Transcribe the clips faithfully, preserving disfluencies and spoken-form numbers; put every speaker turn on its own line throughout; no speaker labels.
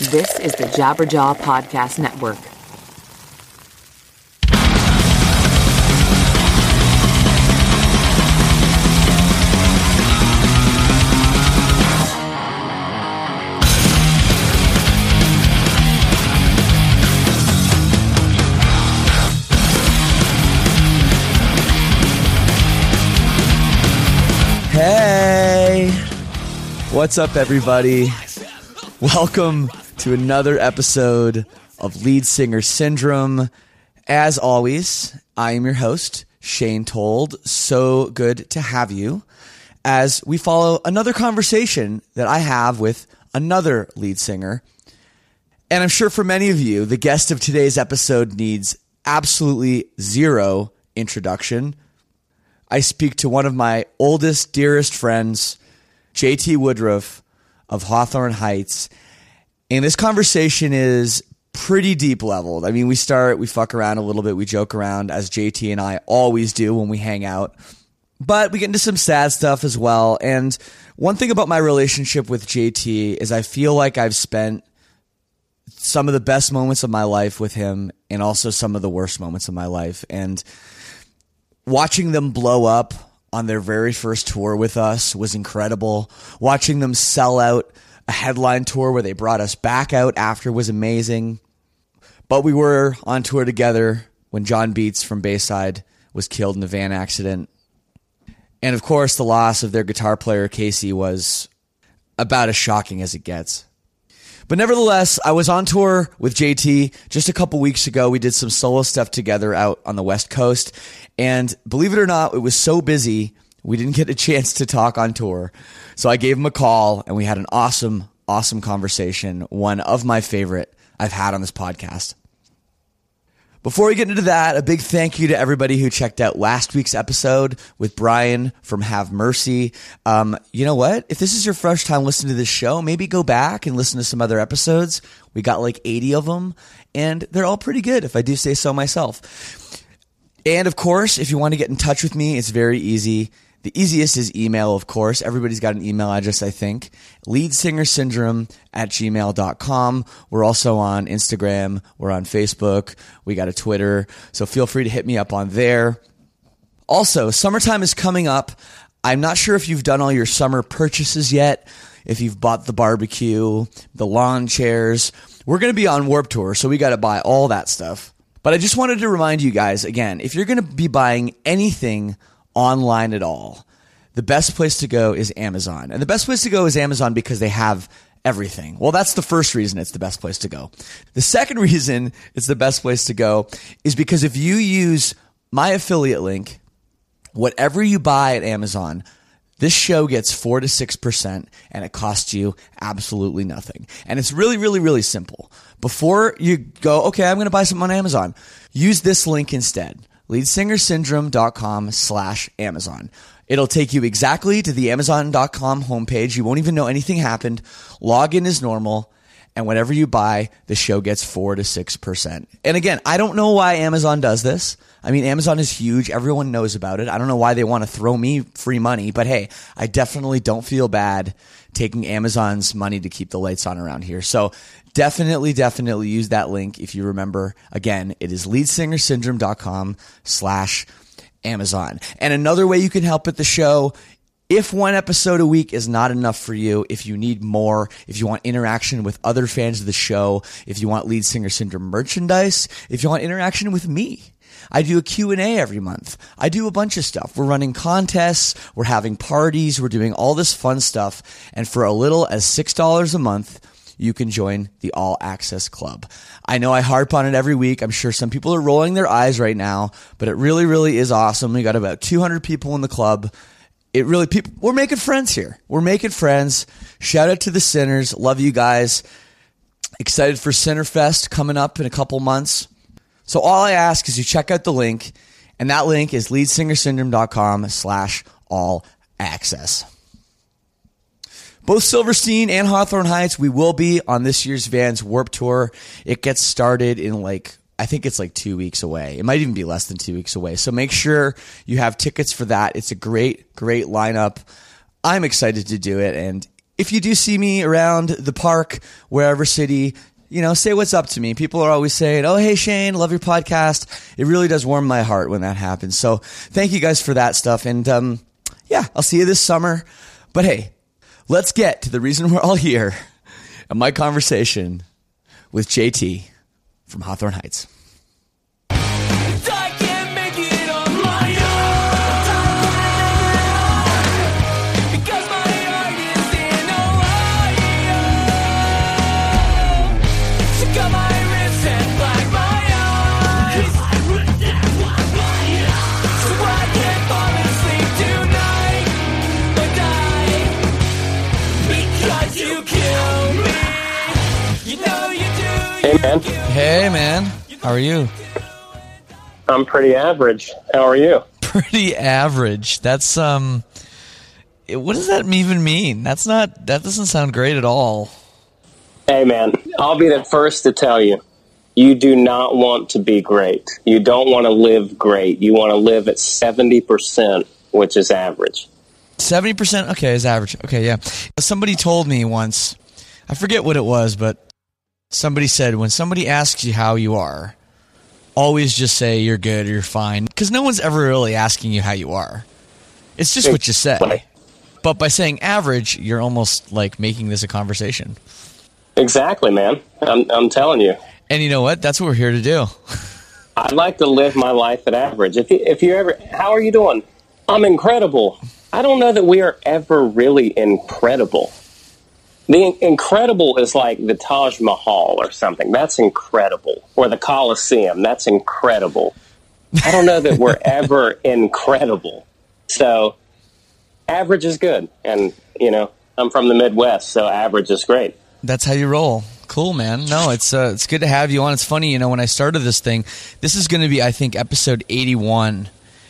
This is the Jabberjaw Podcast Network.
Hey, what's up, everybody? Welcome to another episode of Lead Singer Syndrome. As always, I am your host, Shane Told. So good to have you as we follow another conversation that I have with another lead singer. And I'm sure for many of you, the guest of today's episode needs absolutely zero introduction. I speak to one of my oldest, dearest friends, J T Woodruff of Hawthorne Heights. And this conversation is pretty deep leveled. I mean, we start, we fuck around a little bit, we joke around, as J T and I always do when we hang out. But we get into some sad stuff as well. And one thing about my relationship with J T is I feel like I've spent some of the best moments of my life with him and also some of the worst moments of my life. And watching them blow up on their very first tour with us was incredible. Watching them sell out a headline tour where they brought us back out after was amazing. But we were on tour together when John Beats from Bayside was killed in a van accident. And of course, the loss of their guitar player, Casey, was about as shocking as it gets. But nevertheless, I was on tour with J T just a couple weeks ago. We did some solo stuff together out on the West Coast. And believe it or not, it was so busy, we didn't get a chance to talk on tour. So I gave him a call and we had an awesome, awesome conversation. One of my favorite I've had on this podcast. Before we get into that, a big thank you to everybody who checked out last week's episode with Brian from Have Mercy. Um, you know what? If this is your first time listening to this show, maybe go back and listen to some other episodes. We got like eighty of them, and they're all pretty good, if I do say so myself. And of course, if you want to get in touch with me, it's very easy. The easiest is email, of course. Everybody's got an email address, I think. leadsingersyndrome at gmail dot com. We're also on Instagram. We're on Facebook. We got a Twitter. So feel free to hit me up on there. Also, summertime is coming up. I'm not sure if you've done all your summer purchases yet, if you've bought the barbecue, the lawn chairs. We're going to be on Warped Tour, so we got to buy all that stuff. But I just wanted to remind you guys, again, if you're going to be buying anything online at all, the best place to go is Amazon. And the best place to go is Amazon because they have everything. Well, that's the first reason it's the best place to go. The second reason it's the best place to go is because if you use my affiliate link, whatever you buy at Amazon, this show gets four to six percent and it costs you absolutely nothing. And it's really, really, really simple. Before you go, okay, I'm going to buy something on Amazon, use this link instead. leadsingersyndrome.com slash Amazon. It'll take you exactly to the amazon dot com homepage. You won't even know anything happened. Log in as normal. And whatever you buy, the show gets four to six percent. And again, I don't know why Amazon does this. I mean, Amazon is huge. Everyone knows about it. I don't know why they want to throw me free money, but hey, I definitely don't feel bad taking Amazon's money to keep the lights on around here. So definitely, definitely use that link. If you remember, again, it is leadsingersyndrome.com slash Amazon. And another way you can help at the show, if one episode a week is not enough for you, if you need more, if you want interaction with other fans of the show, if you want Lead Singer Syndrome merchandise, if you want interaction with me, I do a Q and A every month. I do a bunch of stuff. We're running contests. We're having parties. We're doing all this fun stuff. And for a little as six dollars a month, you can join the All Access Club. I know I harp on it every week. I'm sure some people are rolling their eyes right now, but it really, really is awesome. We got about two hundred people in the club. It really, people, we're making friends here. We're making friends. Shout out to the Sinners. Love you guys. Excited for Sinnerfest coming up in a couple months. So all I ask is you check out the link, and that link is leadsingersyndrome.com slash all access. Both Silverstein and Hawthorne Heights, we will be on this year's Vans Warped Tour. It gets started in like, I think it's like two weeks away. It might even be less than two weeks away. So make sure you have tickets for that. It's a great, great lineup. I'm excited to do it, and if you do see me around the park, wherever city, you know, say what's up to me. People are always saying, oh, hey, Shane, love your podcast. It really does warm my heart when that happens. So thank you guys for that stuff. And um, yeah, I'll see you this summer. But hey, let's get to the reason we're all here and my conversation with J T from Hawthorne Heights.
Hey, man.
Hey, man. How are you?
I'm pretty average. How are you?
Pretty average. That's, um, what does that even mean? That's not, that doesn't sound great at all.
Hey, man. I'll be the first to tell you, you do not want to be great. You don't want to live great. You want to live at seventy percent, which is average.
seventy percent? Okay, is average. Okay, yeah. Somebody told me once, I forget what it was, but somebody said, when somebody asks you how you are, always just say you're good or you're fine. Because no one's ever really asking you how you are. It's just what you say. But by saying average, you're almost like making this a conversation.
Exactly, man. I'm, I'm telling you.
And you know what? That's what we're here to do.
I'd like to live my life at average. If you, if you ever, how are you doing? I'm incredible. I don't know that we are ever really incredible. The incredible is like the Taj Mahal or something. That's incredible. Or the Colosseum. That's incredible. I don't know that we're ever incredible. So average is good. And, you know, I'm from the Midwest, so average is great.
That's how you roll. Cool, man. No, it's uh, it's good to have you on. It's funny, you know, when I started this thing, this is going to be, I think, episode eighty-one.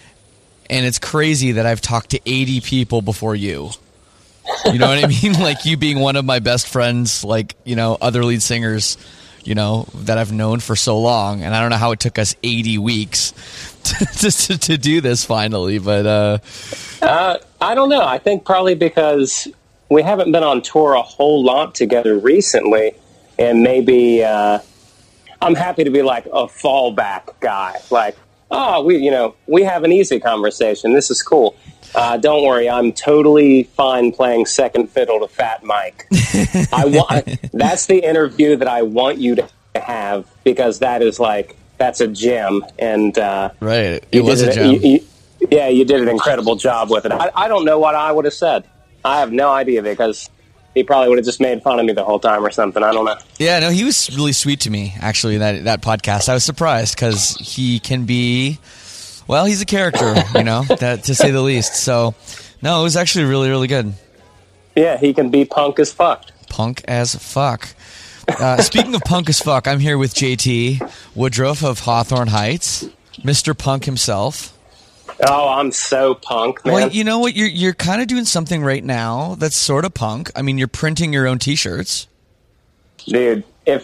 And it's crazy that I've talked to eighty people before you. You know what I mean? Like you being one of my best friends, like, you know, other lead singers, you know, that I've known for so long. And I don't know how it took us eighty weeks to, to, to do this finally, but... Uh...
Uh, I don't know. I think probably because we haven't been on tour a whole lot together recently. And maybe uh, I'm happy to be like a fallback guy. Like, oh, we, you know, we have an easy conversation. This is cool. Uh, don't worry, I'm totally fine playing second fiddle to Fat Mike. I want that's the interview that I want you to have because that is like that's a gem. And uh,
right, it was a gem.
You, you, yeah, you did an incredible job with it. I, I don't know what I would have said. I have no idea because he probably would have just made fun of me the whole time or something. I don't know.
Yeah, no, he was really sweet to me actually. That that podcast, I was surprised because he can be. Well, he's a character, you know, that, to say the least. So, no, it was actually really, really good.
Yeah, he can be punk as fuck.
Punk as fuck. Uh, speaking of punk as fuck, I'm here with J T Woodruff of Hawthorne Heights, Mister Punk himself.
Oh, I'm so punk, man.
Well, you know what? You're you're kind of doing something right now that's sort of punk. I mean, you're printing your own T-shirts.
Dude, if...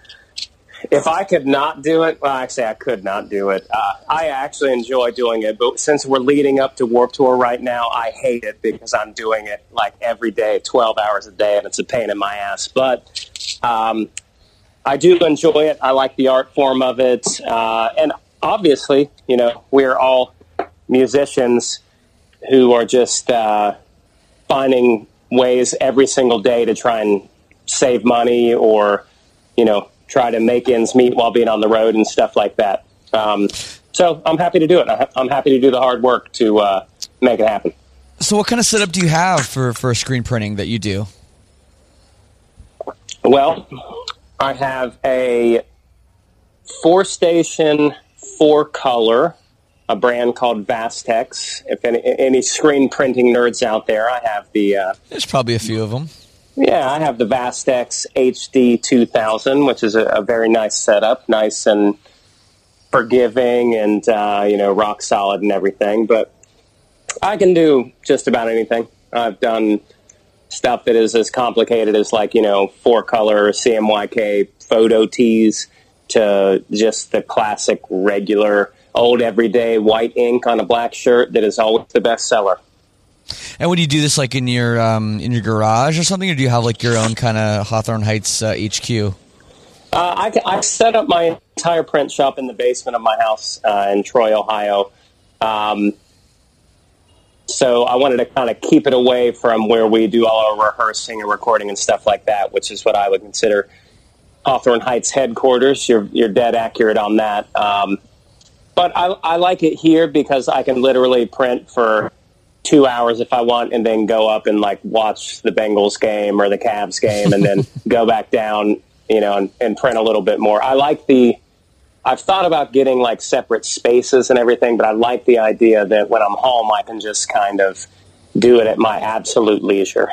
If I could not do it, well, actually, I could not do it. Uh, I actually enjoy doing it, but since we're leading up to Warped Tour right now, I hate it because I'm doing it like every day, twelve hours a day, and it's a pain in my ass. But um, I do enjoy it. I like the art form of it. Uh, and obviously, you know, we're all musicians who are just uh, finding ways every single day to try and save money or, you know, try to make ends meet while being on the road and stuff like that. Um, so I'm happy to do it. I'm happy to do the hard work to uh, make it happen.
So what kind of setup do you have for, for screen printing that you do?
Well, I have a four-station, four-color, a brand called Vastex. If any, any screen printing nerds out there, I have the... Uh,
There's probably a few of them.
Yeah, I have the Vastex H D two thousand, which is a, a very nice setup, nice and forgiving and, uh, you know, rock solid and everything. But I can do just about anything. I've done stuff that is as complicated as, like, you know, four-color C M Y K photo tees to just the classic, regular, old, everyday white ink on a black shirt that is always the best seller.
And would you do this like in your um, in your garage or something, or do you have like your own kind of Hawthorne Heights uh, H Q?
Uh, I, I set up my entire print shop in the basement of my house uh, in Troy, Ohio. Um, so I wanted to kind of keep it away from where we do all our rehearsing and recording and stuff like that, which is what I would consider Hawthorne Heights headquarters. You're you're dead accurate on that. Um, but I, I like it here because I can literally print for two hours if I want, and then go up and like watch the Bengals game or the Cavs game, and then go back down, you know, and, and print a little bit more. I like the. I've thought about getting like separate spaces and everything, but I like the idea that when I'm home, I can just kind of do it at my absolute leisure.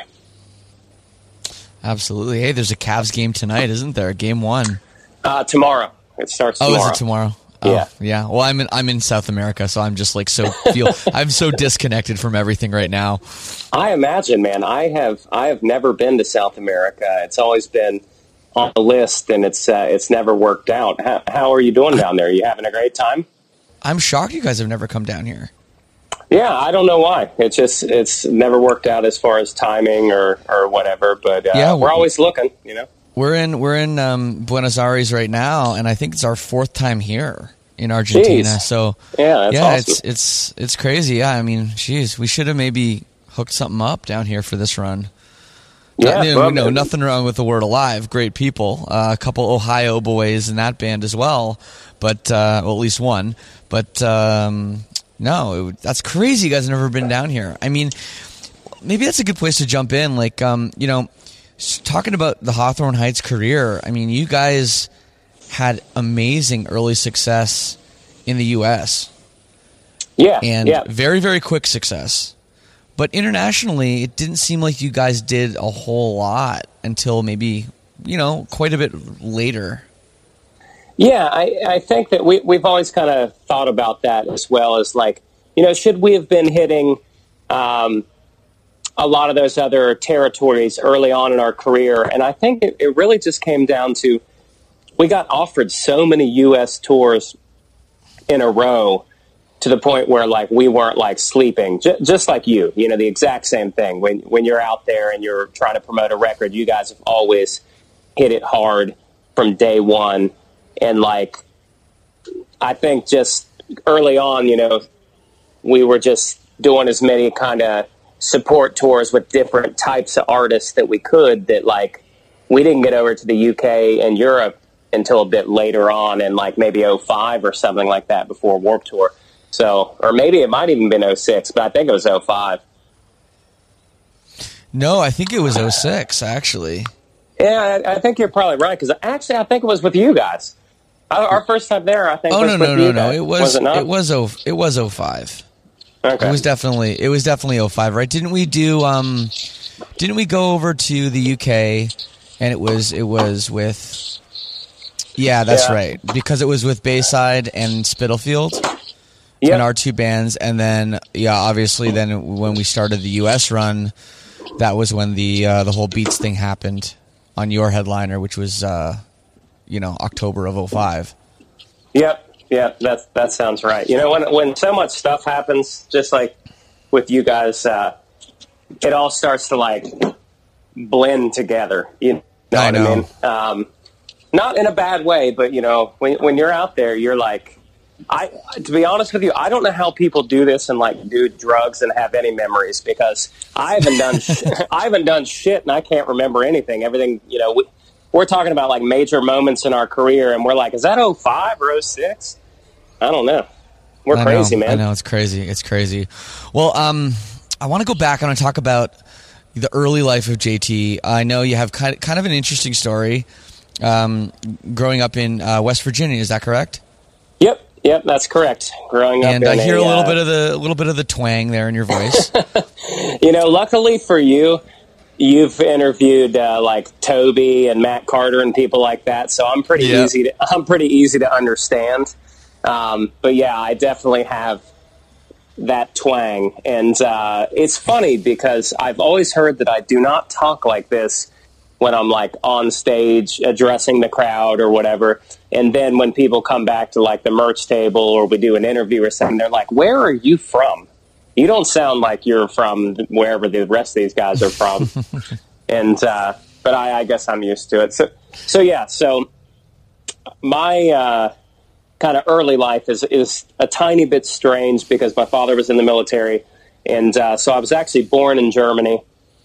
Absolutely. Hey, there's a Cavs game tonight, isn't there? Game one.
Uh, tomorrow. It starts tomorrow.
Oh, is it tomorrow?
Yeah.
Oh, yeah. Well, I'm in I'm in South America, so I'm just like so feel I'm so disconnected from everything right now.
I imagine, man. I have I have never been to South America. It's always been on the list, and it's uh, it's never worked out. How, how are you doing down there? Are you having a great time?
I'm shocked you guys have never come down here.
Yeah, I don't know why. It's just it's never worked out as far as timing or, or whatever. But uh,
yeah,
we're always looking, you know.
We're in we're in um, Buenos Aires right now, and I think it's our fourth time here in Argentina.
Jeez.
So
yeah, that's
yeah,
awesome.
it's it's it's crazy. Yeah, I mean, geez, we should have maybe hooked something up down here for this run.
Yeah,
you know,
well,
no, nothing wrong with the word alive. Great people, uh, a couple Ohio boys in that band as well, but uh, well, at least one. But um, no, it, that's crazy. You guys have never been down here. I mean, maybe that's a good place to jump in. Like, um, you know, talking about the Hawthorne Heights career. I mean, you guys had amazing early success in the U S
Yeah,
and
yeah.
very, very quick success. But internationally, it didn't seem like you guys did a whole lot until maybe, you know, quite a bit later.
Yeah, I, I think that we, we've always kind of thought about that as well as like, you know, should we have been hitting um, a lot of those other territories early on in our career? And I think it, it really just came down to we got offered so many U S tours in a row to the point where like we weren't like sleeping, J- just like you, you know, the exact same thing. When when you're out there and you're trying to promote a record, you guys have always hit it hard from day one. And like, I think just early on, you know, we were just doing as many kind of support tours with different types of artists that we could, that like we didn't get over to the U K and Europe until a bit later on, in like maybe oh five or something like that, before Warped Tour. So, or maybe it might even been oh six, but I think it was oh five.
No, I think it was oh six, actually.
Yeah, I, I think you're probably right, because actually I think it was with you guys. Our, our first time there, I think.
Oh
was
no,
with
no,
you
no, no!
guys.
It was,
was it, not?
it was oh, it was oh five.
Okay.
It was definitely, it was definitely oh five, right? Didn't we do? Um, didn't we go over to the U K, and it was, it was with. Yeah, that's
Yeah.
right, because it was with Bayside and Spitalfield.
Yep.
And our two bands, and then yeah, obviously, then when we started the U S run, that was when the uh, the whole Beats thing happened on your headliner, which was uh, you know October of oh five.
Yep, yep, that that sounds right. You know, when when so much stuff happens, just like with you guys, uh, it all starts to like blend together. You know
I
what
know.
I mean? Um, not in a bad way, but you know, when when you're out there, you're like. I, to be honest with you, I don't know how people do this and like do drugs and have any memories, because I haven't done sh- I haven't done shit and I can't remember anything. Everything, you know, we, we're talking about like major moments in our career, and we're like, is that oh five or oh six? I don't know. We're
I
crazy,
know,
man.
I know, it's crazy. It's crazy. Well, um, I want to go back. I want to talk about the early life of J T. I know you have kind of, kind of an interesting story um, growing up in uh, West Virginia. Is that correct?
Yep. Yep, that's correct. Growing up,
and
in
I hear a,
a
little
uh,
bit of the a little bit of the twang there in your voice.
You know, luckily for you, you've interviewed uh, like Toby and Matt Carter and people like that, so I'm pretty
Yeah.
easy. To, I'm pretty easy to understand. Um, but yeah, I definitely have that twang, and uh, it's funny because I've always heard that I do not talk like this when I'm like on stage addressing the crowd or whatever. And then when people come back to like the merch table or we do an interview or something, they're like, where are you from? you don't sound like you're from wherever the rest of these guys are from. and, uh, but I, I guess I'm used to it. So, so yeah, so my, uh, kind of early life is, is a tiny bit strange because my father was in the military. And, uh, so I was actually born in Germany,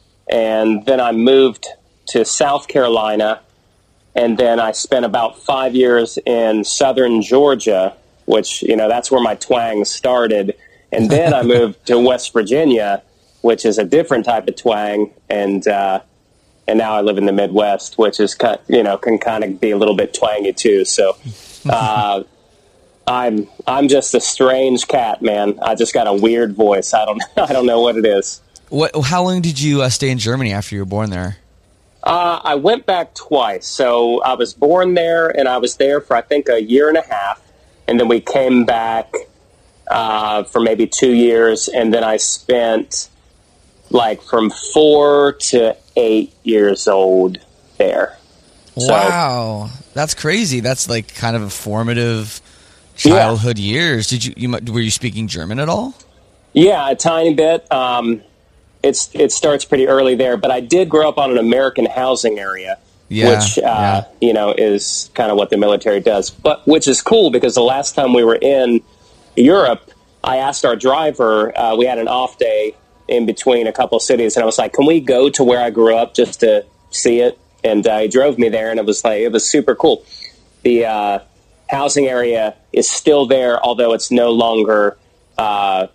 and then I moved to South Carolina. And then I spent about five years in southern Georgia, which, you know, that's where my twang started. And then I moved to West Virginia, which is a different type of twang. And, uh, and now I live in the Midwest, which is, you know, can kind of be a little bit twangy too. So, uh, I'm, I'm just a strange cat, man. I just got a weird voice. I don't, I don't know what it is.
What, how long did you uh, stay in Germany after you were born there?
Uh, I went back twice. So I was born there, and I was there for, I think, a year and a half. And then we came back uh, for maybe two years. And then I spent like from four to eight years old there.
Wow. So, that's crazy. That's like kind of a formative childhood yeah. years. Did you, you, were you speaking German at all?
Yeah, a tiny bit. Um, It's it starts pretty early there, but I did grow up on an American housing area,
yeah,
which uh,
yeah.
you know is kind of what the military does. But which is cool because the last time we were in Europe, I asked our driver. Uh, we had an off day in between a couple of cities, and I was like, "Can we go to where I grew up just to see it?" And uh, he drove me there, and it was like it was super cool. The uh, housing area is still there, although it's no longer Uh,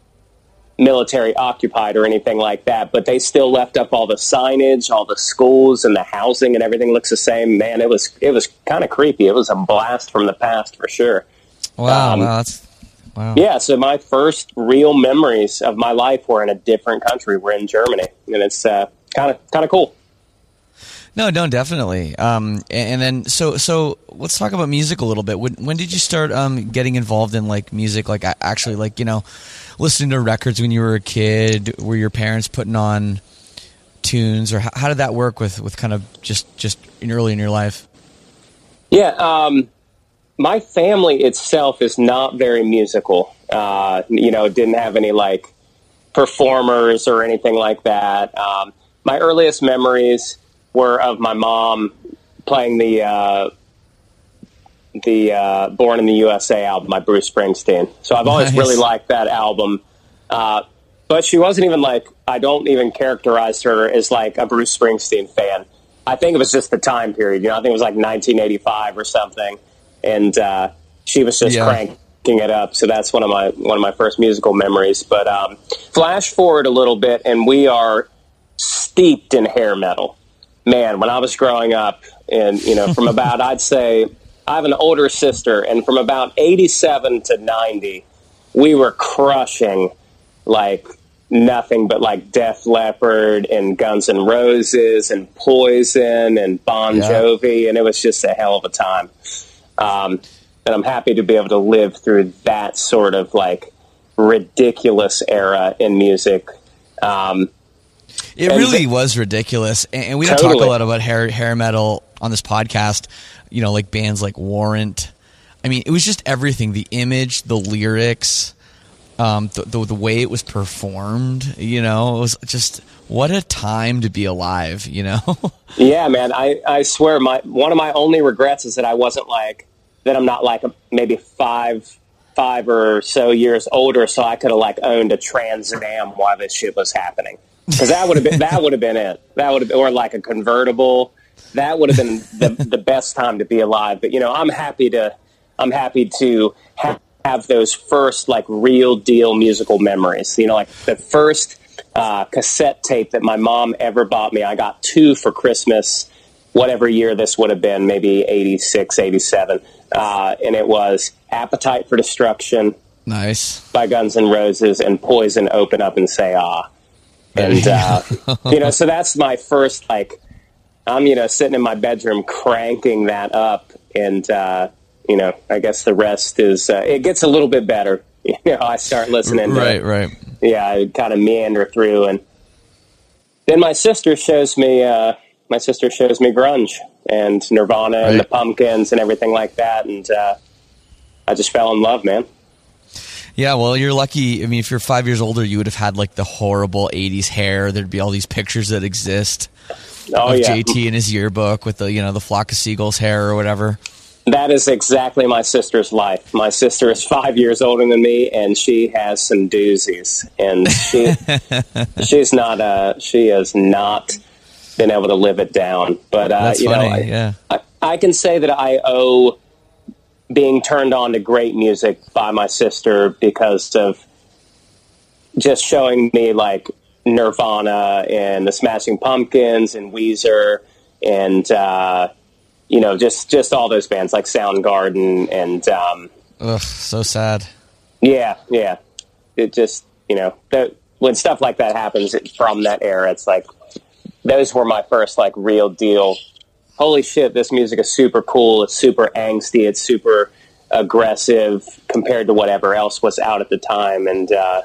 military occupied or anything like that, but they still left up all the signage, all the schools, and the housing, and everything looks the same. Man, it was it was kind of creepy. It was a blast from the past for sure.
Wow,
um,
wow, that's wow.
Yeah, so my first real memories of my life were in a different country. We're in Germany, and it's kind of kind of cool.
No, no, definitely. Um, and, and then so so let's talk about music a little bit. When when did you start um, getting involved in like music? Like actually, like you know. listening to records when you were a kid? Were your parents putting on tunes, or how, how did that work with, with kind of just, just early in your life?
Yeah, um, my family itself is not very musical. Uh, you know, didn't have any like performers or anything like that. Um, my earliest memories were of my mom playing the uh, the uh, Born in the U S A album by Bruce Springsteen. So I've always
nice.
really liked that album. Uh, but she wasn't even like, I don't even characterize her as like a Bruce Springsteen fan. I think it was just the time period. You know, I think it was like nineteen eighty-five or something. And uh, she was just yeah. cranking it up. So that's one of my one of my first musical memories. But um, flash forward a little bit, and we are steeped in hair metal. Man, when I was growing up, and, you know, from about, I'd say, I have an older sister, and from about eighty-seven to ninety, we were crushing like nothing but like Def Leppard and Guns N' Roses and Poison and Bon
yeah.
Jovi, and it was just a hell of a time. Um, and I'm happy to be able to live through that sort of like ridiculous era in music. Um,
it really th- was ridiculous, and we don't
totally.
talk a lot about hair hair metal on this podcast. You know, like bands like Warrant. I mean, it was just everything. The image, the lyrics, um, the, the the way it was performed. You know, it was just what a time to be alive. You know.
Yeah, man. I, I swear, my one of my only regrets is that I wasn't like that. I'm not like a, maybe five five or so years older, so I could have like owned a Trans Am while this shit was happening. Because that would have been that would have been it. That would have been, or like a convertible. That would have been the, the best time to be alive. But, you know, I'm happy to I'm happy to have, have those first, like, real deal musical memories. You know, like the first uh, cassette tape that my mom ever bought me. I got two for Christmas, whatever year this would have been, maybe eighty-six, eighty-seven. Uh, and it was Appetite for Destruction.
Nice.
By Guns N' Roses, and Poison, Open Up and Say Ah. And, uh, you know, so that's my first, like, I'm, you know, sitting in my bedroom cranking that up, and, uh, you know, I guess the rest is, uh, it gets a little bit better. You know, I start listening to
Right, right.
Yeah, I kind of meander through, and then my sister shows me, uh, my sister shows me grunge and Nirvana
right.
and the Pumpkins and everything like that, and uh, I just fell in love, man.
Yeah, well, you're lucky. I mean, if you're five years older, you would have had like the horrible eighties hair. There'd be all these pictures that exist
oh,
of
yeah.
J T in his yearbook with the, you know, the flock of seagulls hair or whatever.
That is exactly my sister's life. My sister is five years older than me, and she has some doozies. And she she's not uh she has not been able to live it down. But uh,
That's
you
funny,
know, I,
yeah.
I, I can say that I owe being turned on to great music by my sister because of just showing me like Nirvana and the Smashing Pumpkins and Weezer and uh, you know just just all those bands like Soundgarden and um,
ugh, so sad.
Yeah, yeah. It just you know the, when stuff like that happens it, from that era, it's like those were my first like real deal. Holy shit, this music is super cool. It's super angsty. It's super aggressive compared to whatever else was out at the time. And, uh,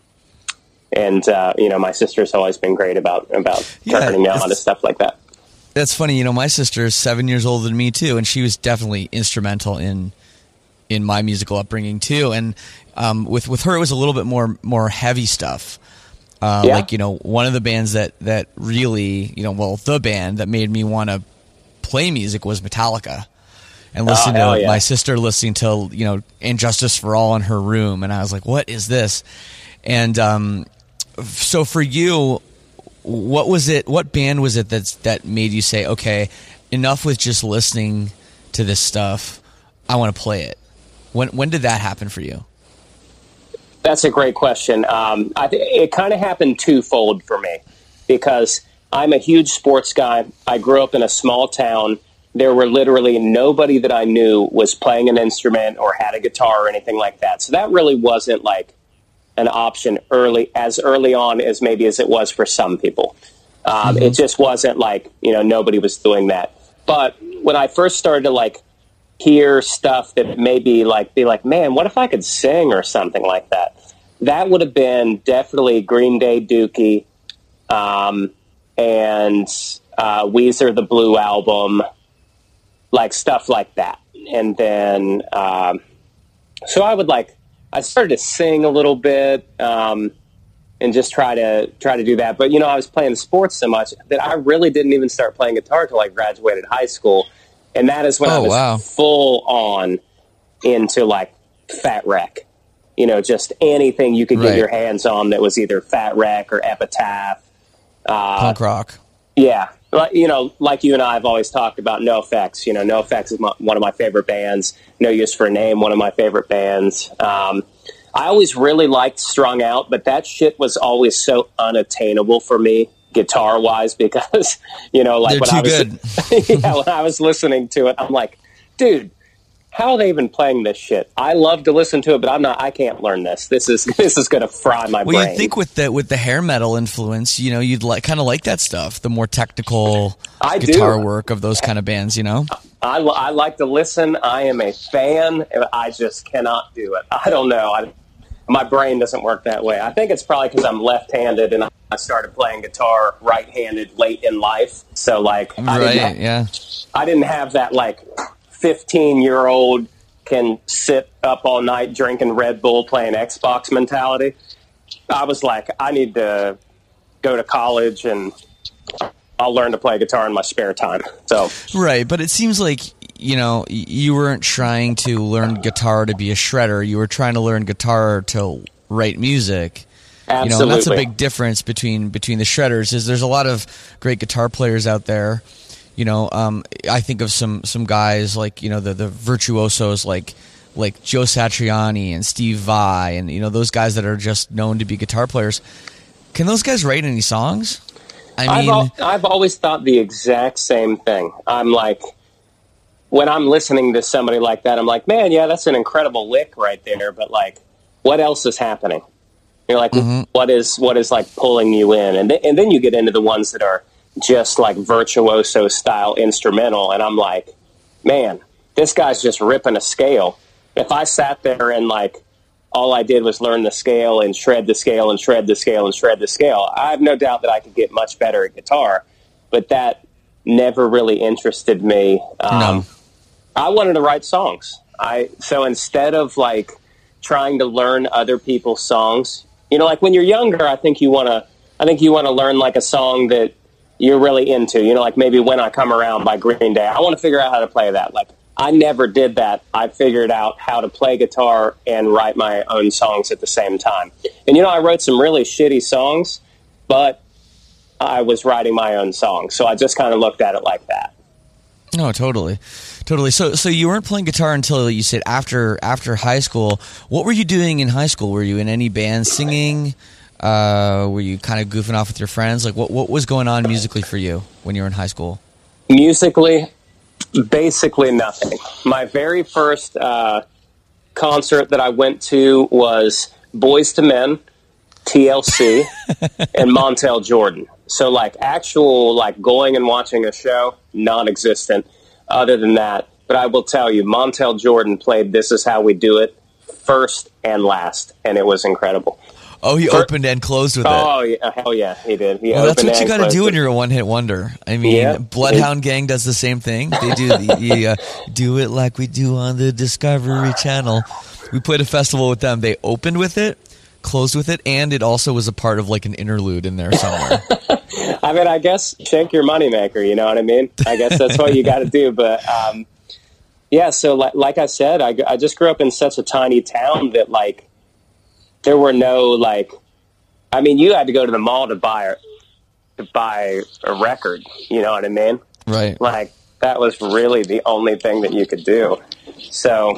and, uh, you know, my sister's always been great about, about
Yeah,
turning me on to stuff like that.
That's funny. You know, my sister is seven years older than me too, and she was definitely instrumental in in my musical upbringing too. And um, with with her, it was a little bit more more heavy stuff. Uh,
Yeah.
Like, you know, one of the bands that that really, you know, well, the band that made me want to play music was Metallica. And listening
hell
to
yeah.
my sister listening to, you know, And Justice for All in her room, and I was like, "What is this?" And um, so for you, what was it? What band was it that's that made you say, "Okay, enough with just listening to this stuff. I want to play it." When when did that happen for you?
That's a great question. Um, I th- it kind of happened twofold for me because I'm a huge sports guy. I grew up in a small town. There were literally nobody that I knew was playing an instrument or had a guitar or anything like that. So that really wasn't like an option early, as early on as maybe as it was for some people. Um,
Mm-hmm.
It just wasn't like, you know, nobody was doing that. But when I first started to like hear stuff that maybe like be like, man, what if I could sing or something like that? That would have been definitely Green Day, Dookie, um, and uh, Weezer, the Blue Album, like stuff like that. And then, um, so I would like, I started to sing a little bit um, and just try to try to do that. But, you know, I was playing sports so much that I really didn't even start playing guitar until I graduated high school. And that is when
Oh,
I was
wow.
full on into like Fat Wreck. You know, just anything you could
Right.
get your hands on that was either Fat Wreck or Epitaph. Uh,
Punk rock.
Yeah. Like, you know, like you and I have always talked about NoFX. You know, NoFX is my, one of my favorite bands. No Use for a Name, one of my favorite bands. Um, I always really liked Strung Out, but that shit was always so unattainable for me, guitar-wise, because, you know, like
They're
when
too
I was,
good.
yeah, when I was listening to it, I'm like, dude, how are they even playing this shit? I love to listen to it, but I'm not. I can't learn this. This is this is going to fry my
Well,
brain.
you'd think with the with the hair metal influence, you know, you'd like kind of like that stuff, the more technical
I
guitar
do.
work of those kind of bands, you know.
I, I like to listen. I am a fan, and I just cannot do it. I don't know. I, my brain doesn't work that way. I think it's probably because I'm left-handed, and I started playing guitar right-handed late in life. So, like, I
Right?
didn't,
Yeah.
I didn't have that like fifteen-year-old can sit up all night drinking Red Bull playing Xbox mentality. I was like, I need to go to college and I'll learn to play guitar in my spare time. So
Right, but it seems like, you know, y- you weren't trying to learn guitar to be a shredder. You were trying to learn guitar to write music.
absolutely.
You know, and that's a big difference between between the shredders. Is there's a lot of great guitar players out there. You know, um, I think of some some guys like, you know, the the virtuosos like like Joe Satriani and Steve Vai, and you know those guys that are just known to be guitar players. Can those guys write any songs? I
I've,
mean,
al- I've always thought the exact same thing. I'm like, when I'm listening to somebody like that, I'm like, man, yeah, that's an incredible lick right there. But like, what else is happening? You're like,
Mm-hmm.
what is what is like pulling you in? And th- and then you get into the ones that are just like virtuoso style instrumental, and I'm like, man, this guy's just ripping a scale. If I sat there and like all I did was learn the scale and shred the scale and shred the scale and shred the scale, I have no doubt that I could get much better at guitar, but that never really interested me. Um,
No.
I wanted to write songs. I so instead of like trying to learn other people's songs. You know, like when you're younger, I think you want to, I think you want to learn like a song that you're really into, you know, like maybe When I Come Around by Green Day. I want to figure out how to play that. Like, I never did that. I figured out how to play guitar and write my own songs at the same time. And, you know, I wrote some really shitty songs, but I was writing my own songs. So I just kind of looked at it like that.
No, totally. Totally. So so you weren't playing guitar until you said after after high school. What were you doing in high school? Were you in any bands singing? Uh, were you kind of goofing off with your friends? Like, what, what was going on musically for you when you were in high school?
Musically, basically nothing. My very first uh, concert that I went to was Boyz two Men, T L C, and Montel Jordan. So, like, actual, like, going and watching a show, non-existent other than that. But I will tell you, Montel Jordan played This Is How We Do It first and last, and it was incredible.
Oh, he
For,
opened and closed with
oh,
it.
Oh, yeah, hell yeah, he did. He
well, that's what you got to do
it.
when you're a one-hit wonder. I mean,
yeah.
Bloodhound Gang does the same thing. They do the, the uh, do it like we do on the Discovery Channel. We played a festival with them. They opened with it, closed with it, and it also was a part of like an interlude in there somewhere.
I mean, I guess shake your moneymaker, you know what I mean? I guess that's what you got to do. But, um, yeah, so like, like I said, I, I just grew up in such a tiny town that, like, there were no, like, I mean, you had to go to the mall to buy a, to buy a record, you know what I mean?
Right.
Like, that was really the only thing that you could do. So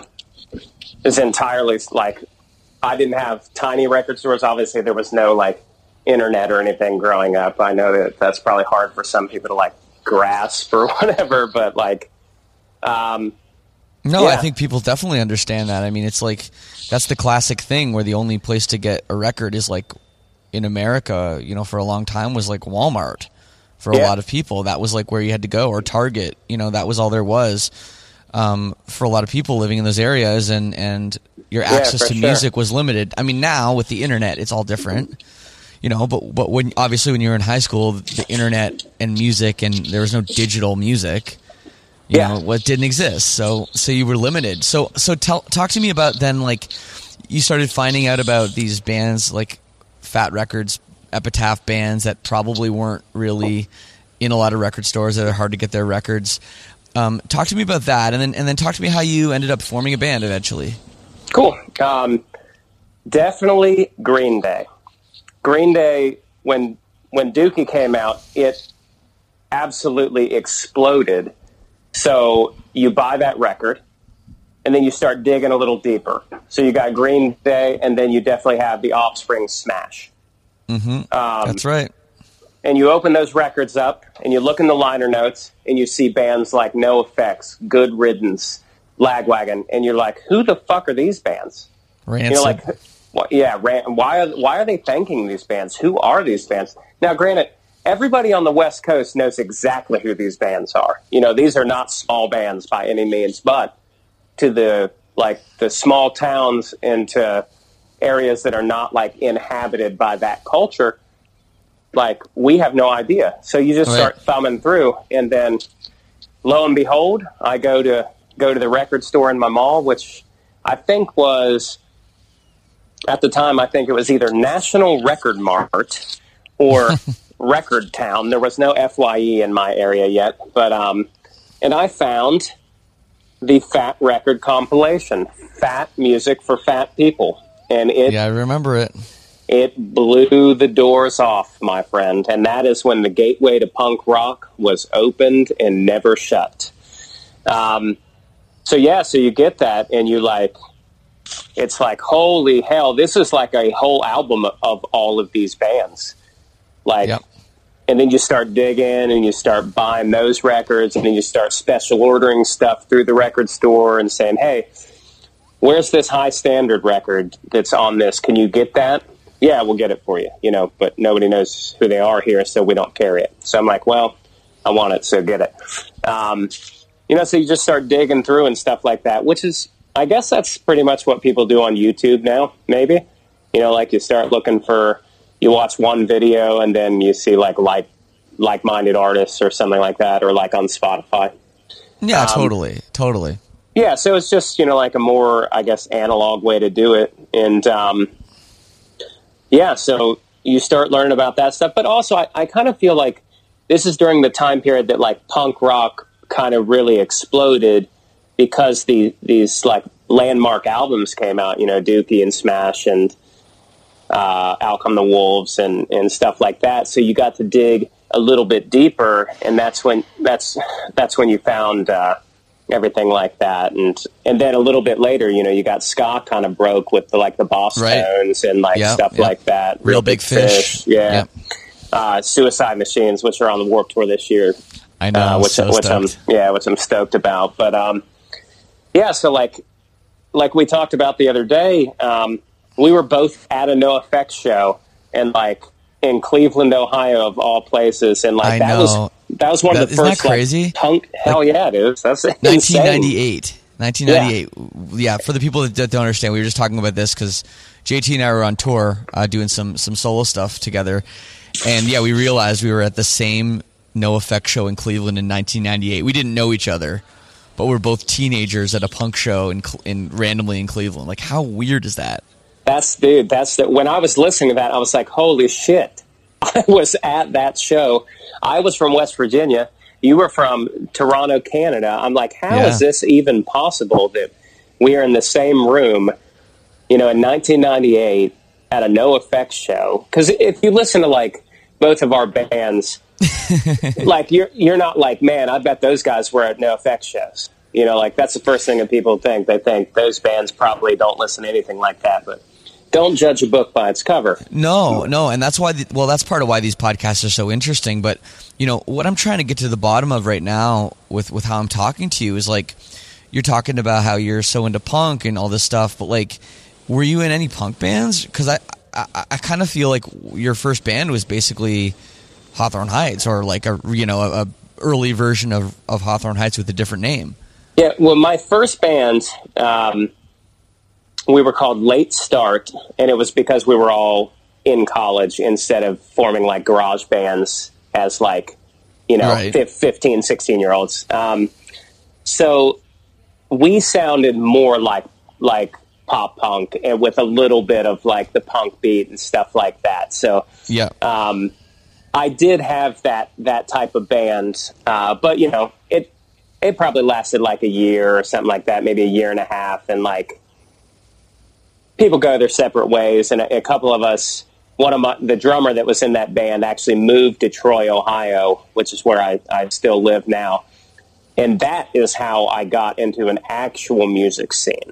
it's entirely, like, I didn't have tiny record stores. Obviously, there was no, like, internet or anything growing up. I know that that's probably hard for some people to, like, grasp or whatever, but, like, um,
no,
yeah.
I think people definitely understand that. I mean, it's like, that's the classic thing where the only place to get a record is, like, in America, you know, for a long time was, like, Walmart. For a
yeah.
lot of people, that was, like, where you had to go, or Target. You know, that was all there was um, for a lot of people living in those areas, and, and your access
yeah,
to
sure.
music was limited. I mean, now, with the internet, it's all different. You know, but but when obviously when you were in high school, the internet and music, and there was no digital music, you
yeah.
know, what didn't exist. So so you were limited. So so tell talk to me about then, like, you started finding out about these bands like Fat Records, Epitaph bands that probably weren't really in a lot of record stores, that are hard to get their records. Um, talk to me about that, and then and then talk to me how you ended up forming a band eventually.
Cool. Um, definitely Green Day. Green Day, when when Dookie came out, it absolutely exploded. So you buy that record, and then you start digging a little deeper. So you got Green Day, and then you definitely have the Offspring Smash.
Mm-hmm.
Um,
That's right.
And you open those records up, and you look in the liner notes, and you see bands like No Effects, Good Riddance, Lagwagon, and you're like, who the fuck are these bands?
Rancid.
You know, like... Well, yeah, why are why are they thanking these bands? Who are these bands? Now, granted, everybody on the West Coast knows exactly who these bands are. You know, these are not small bands by any means, but to the like the small towns and to areas that are not like inhabited by that culture, like we have no idea. So you just
right.
start thumbing through, and then lo and behold, I go to go to the record store in my mall, which I think was. At the time, I think it was either National Record Mart or Record Town. There was no F Y E in my area yet. But um, and I found the Fat Record compilation, Fat Music for Fat People. And it
yeah, I remember it.
It blew the doors off, my friend. And that is when the gateway to punk rock was opened and never shut. Um, so, yeah, so you get that, and you like... It's like, holy hell, this is like a whole album of all of these bands. Like, yep. And then you start digging and you start buying those records, and then you start special ordering stuff through the record store and saying, hey, where's this High Standard record that's on this? Can you get that? Yeah, we'll get it for you, you know, but nobody knows who they are here, so we don't carry it. So I'm like, well, I want it, so get it. Um, you know, so you just start digging through and stuff like that, which is, I guess that's pretty much what people do on YouTube now, maybe. You know, like you start looking for, you watch one video and then you see like like like-minded artists or something like that, or like on Spotify.
Yeah,
um,
totally, totally.
Yeah, so it's just, you know, like a more, I guess, analog way to do it. And, um, yeah, so you start learning about that stuff. But also, I, I kind of feel like this is during the time period that, like, punk rock kind of really exploded because the, these, like, landmark albums came out, you know, Dookie and Smash and uh, Out Come the Wolves and, and stuff like that. So you got to dig a little bit deeper, and that's when that's that's when you found uh, everything like that. And and then a little bit later, you know, you got ska kind of broke with the, like the Boss
right.
Tones and like
yep,
stuff
yep.
like that.
Real, Real Big, Big Fish.
Fish. Yeah.
Yep.
Uh, Suicide Machines, which are on the Warped Tour this year.
I know,
uh, which,
so
which I'm yeah, which I'm stoked about. But um, yeah, so like like we talked about the other day, um, we were both at a NoFX show, and like in Cleveland, Ohio, of all places, and like
I
that
know.
was that was one
that,
of the
isn't
first
that crazy?
Like, punk. Hell like, yeah, dude, that's
nineteen ninety-eight. nineteen ninety-eight.
Yeah.
yeah, for the people that don't understand, we were just talking about this because J T and I were on tour uh, doing some some solo stuff together, and yeah, we realized we were at the same NoFX show in Cleveland in nineteen ninety-eight. We didn't know each other, but we're both teenagers at a punk show in, in randomly in Cleveland. Like, how weird is that?
That's dude. That's the, when I was listening to that, I was like, "Holy shit!" I was at that show. I was from West Virginia. You were from Toronto, Canada. I'm like, how
yeah.
is this even possible that we are in the same room? You know, in nineteen ninety-eight at a NoFX show. Because if you listen to like both of our bands. like you're you're not like, man, I bet those guys were at NoFX shows. You know, like that's the first thing that people think. They think those bands probably don't listen to anything like that. But don't judge a book by its cover.
No, no, and that's why. The, well, that's part of why these podcasts are so interesting. But you know, what I'm trying to get to the bottom of right now with with how I'm talking to you is like, you're talking about how you're so into punk and all this stuff. But like, were you in any punk bands? Because I I, I kind of feel like your first band was basically Hawthorne Heights, or like a you know a, a early version of, of Hawthorne Heights with a different name.
Yeah, well, my first band, um, we were called Late Start, and it was because we were all in college instead of forming like garage bands as like you know
right.
fifteen, sixteen year olds. Um, so we sounded more like like pop punk and with a little bit of like the punk beat and stuff like that. So
yeah.
Um, I did have that that type of band, uh, but you know, it it probably lasted like a year or something like that, maybe a year and a half, and like people go their separate ways. And a, a couple of us, one of my the drummer that was in that band actually moved to Troy, Ohio, which is where I, I still live now, and that is how I got into an actual music scene.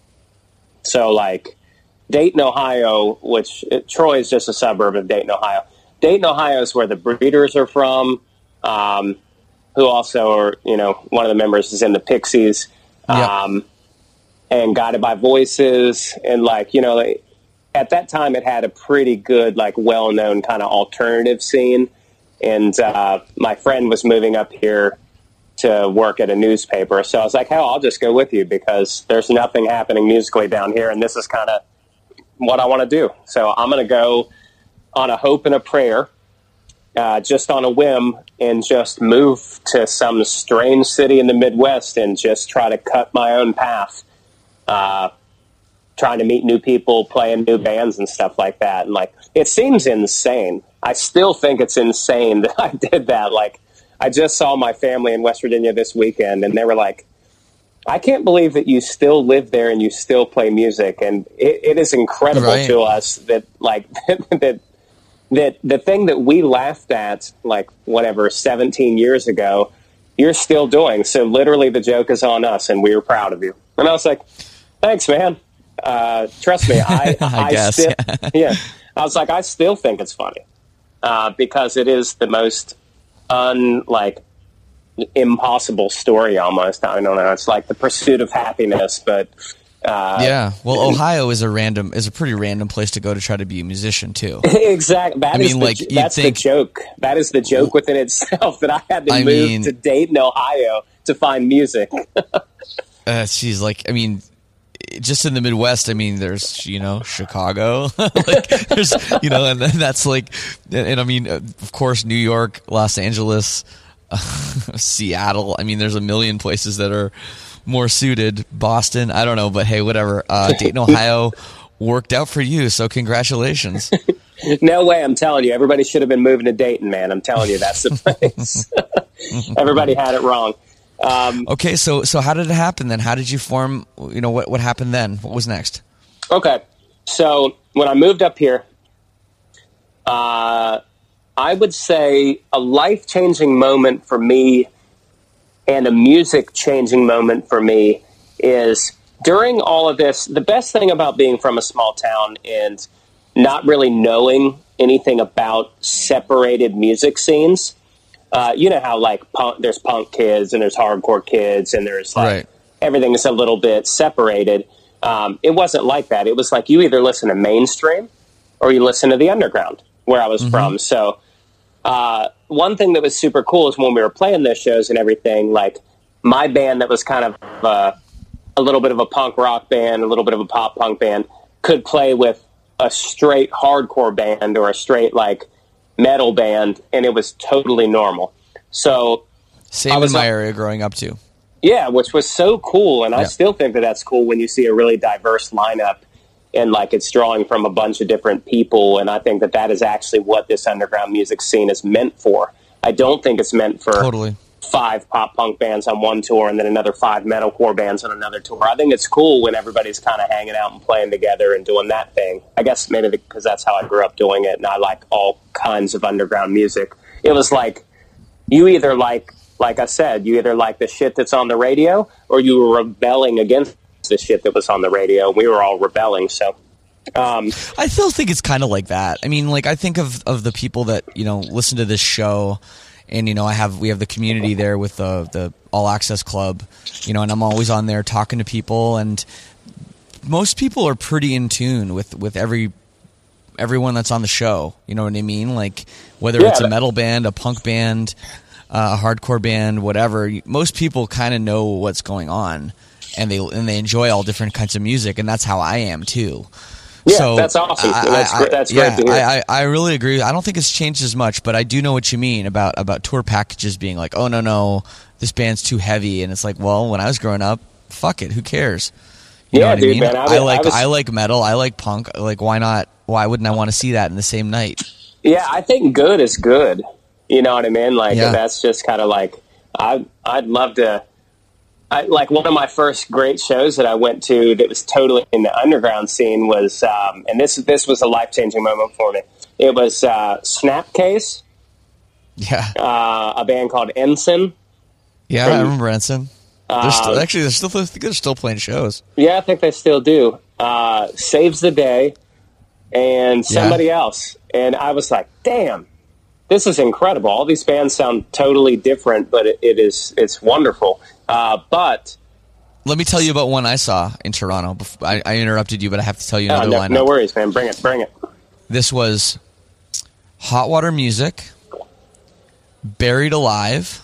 So like Dayton, Ohio, which Troy is just a suburb of Dayton, Ohio. Dayton, Ohio is where the Breeders are from, um, who also are, you know, one of the members is in the Pixies, um, yep. and Guided by Voices. And like, you know, like, at that time it had a pretty good, like well-known kind of alternative scene. And uh, my friend was moving up here to work at a newspaper. So I was like, hell, I'll just go with you because there's nothing happening musically down here. And this is kind of what I want to do. So I'm going to go on a hope and a prayer, uh, just on a whim, and just move to some strange city in the Midwest and just try to cut my own path, uh, trying to meet new people, playing new bands and stuff like that. And like, it seems insane. I still think it's insane that I did that. Like, I just saw my family in West Virginia this weekend, and they were like, I can't believe that you still live there and you still play music. And it, it is incredible right. to us that like that, that the thing that we laughed at, like whatever, seventeen years ago, you're still doing. So literally the joke is on us, and we are proud of you. And I was like, thanks, man. Uh, trust me. I,
I,
I
guess.
still,
Yeah.
yeah. I was like, I still think it's funny, uh, because it is the most un, like, impossible story almost. I don't know. It's like the pursuit of happiness, but uh,
yeah. Well, Ohio is a random is a pretty random place to go to try to be a musician too.
Exactly. That
I
is
mean,
the,
like,
that's
think,
the joke. That is the joke within itself. That I had to
I
move
mean,
to Dayton, Ohio, to find music.
uh, she's like, I mean, just in the Midwest, I mean, there's, you know, Chicago, like there's, you know, and that's like, and, and I mean, of course, New York, Los Angeles, uh, Seattle. I mean, there's a million places that are more suited. Boston, I don't know, but hey, whatever. Uh, Dayton, Ohio worked out for you, so congratulations.
No way, I'm telling you. Everybody should have been moving to Dayton, man. I'm telling you, that's the place. Everybody had it wrong. Um,
okay, so so how did it happen then? How did you form, you know, what, what happened then? What was next?
Okay, so when I moved up here, uh, I would say a life-changing moment for me and a music-changing moment for me is during all of this, the best thing about being from a small town and not really knowing anything about separated music scenes. Uh, you know how like punk, there's punk kids and there's hardcore kids and there's like
right.
everything is a little bit separated. Um, it wasn't like that. It was like you either listen to mainstream or you listen to the underground where I was mm-hmm. from. So uh, one thing that was super cool is when we were playing those shows and everything, like my band that was kind of uh, a little bit of a punk rock band, a little bit of a pop punk band, could play with a straight hardcore band or a straight like metal band, and it was totally normal. So
same I was in my area growing up too.
Yeah, which was so cool, and I
yeah.
still think that that's cool when you see a really diverse lineup and like it's drawing from a bunch of different people, and I think that that is actually what this underground music scene is meant for. I don't think it's meant for
totally.
five pop punk bands on one tour and then another five metalcore bands on another tour. I think it's cool when everybody's kind of hanging out and playing together and doing that thing. I guess maybe because that's how I grew up doing it, and I like all kinds of underground music. It was like you either like, like I said, you either like the shit that's on the radio or you were rebelling against the shit that was on the radio. We were all rebelling, so... Um,
I still think it's kind of like that. I mean, like I think of, of the people that, you know, listen to this show. And, you know, I have we have the community there with the, the All Access Club, you know, and I'm always on there talking to people. And most people are pretty in tune with, with every everyone that's on the show. You know what I mean? Like whether
yeah,
it's a metal band, a punk band, uh, a hardcore band, whatever. Most people kind of know what's going on, and they and they enjoy all different kinds of music. And that's how I am too.
Yeah,
so
that's awesome.
I,
that's
I,
great. That's
yeah,
great to hear.
I, I, I really agree. I don't think it's changed as much, but I do know what you mean about, about tour packages being like, oh, no, no, this band's too heavy. And it's like, well, when I was growing up, fuck it. Who cares? You
yeah,
know what
dude,
I mean?
man. I,
I like
I, was,
I like metal. I like punk. Like, why not? Why wouldn't I want to see that in the same night?
Yeah, I think good is good. You know what I mean? Like,
yeah.
that's just kind of like, I, I'd love to... I, like one of my first great shows that I went to that was totally in the underground scene was, um, and this this was a life changing moment for me. It was uh, Snapcase,
yeah,
uh, a band called Ensign.
Yeah,
from,
I remember Ensign. They're
uh,
still, actually, they're still I think they're still playing shows.
Yeah, I think they still do. Uh, Saves the Day, and somebody
yeah.
else, and I was like, damn. This is incredible. All these bands sound totally different, but it, it is it's wonderful. Uh, but
let me tell you about one I saw in Toronto. I, I interrupted you, but I have to tell you another
oh, no,
lineup.
No worries, man. Bring it. Bring it.
This was Hot Water Music, Buried Alive,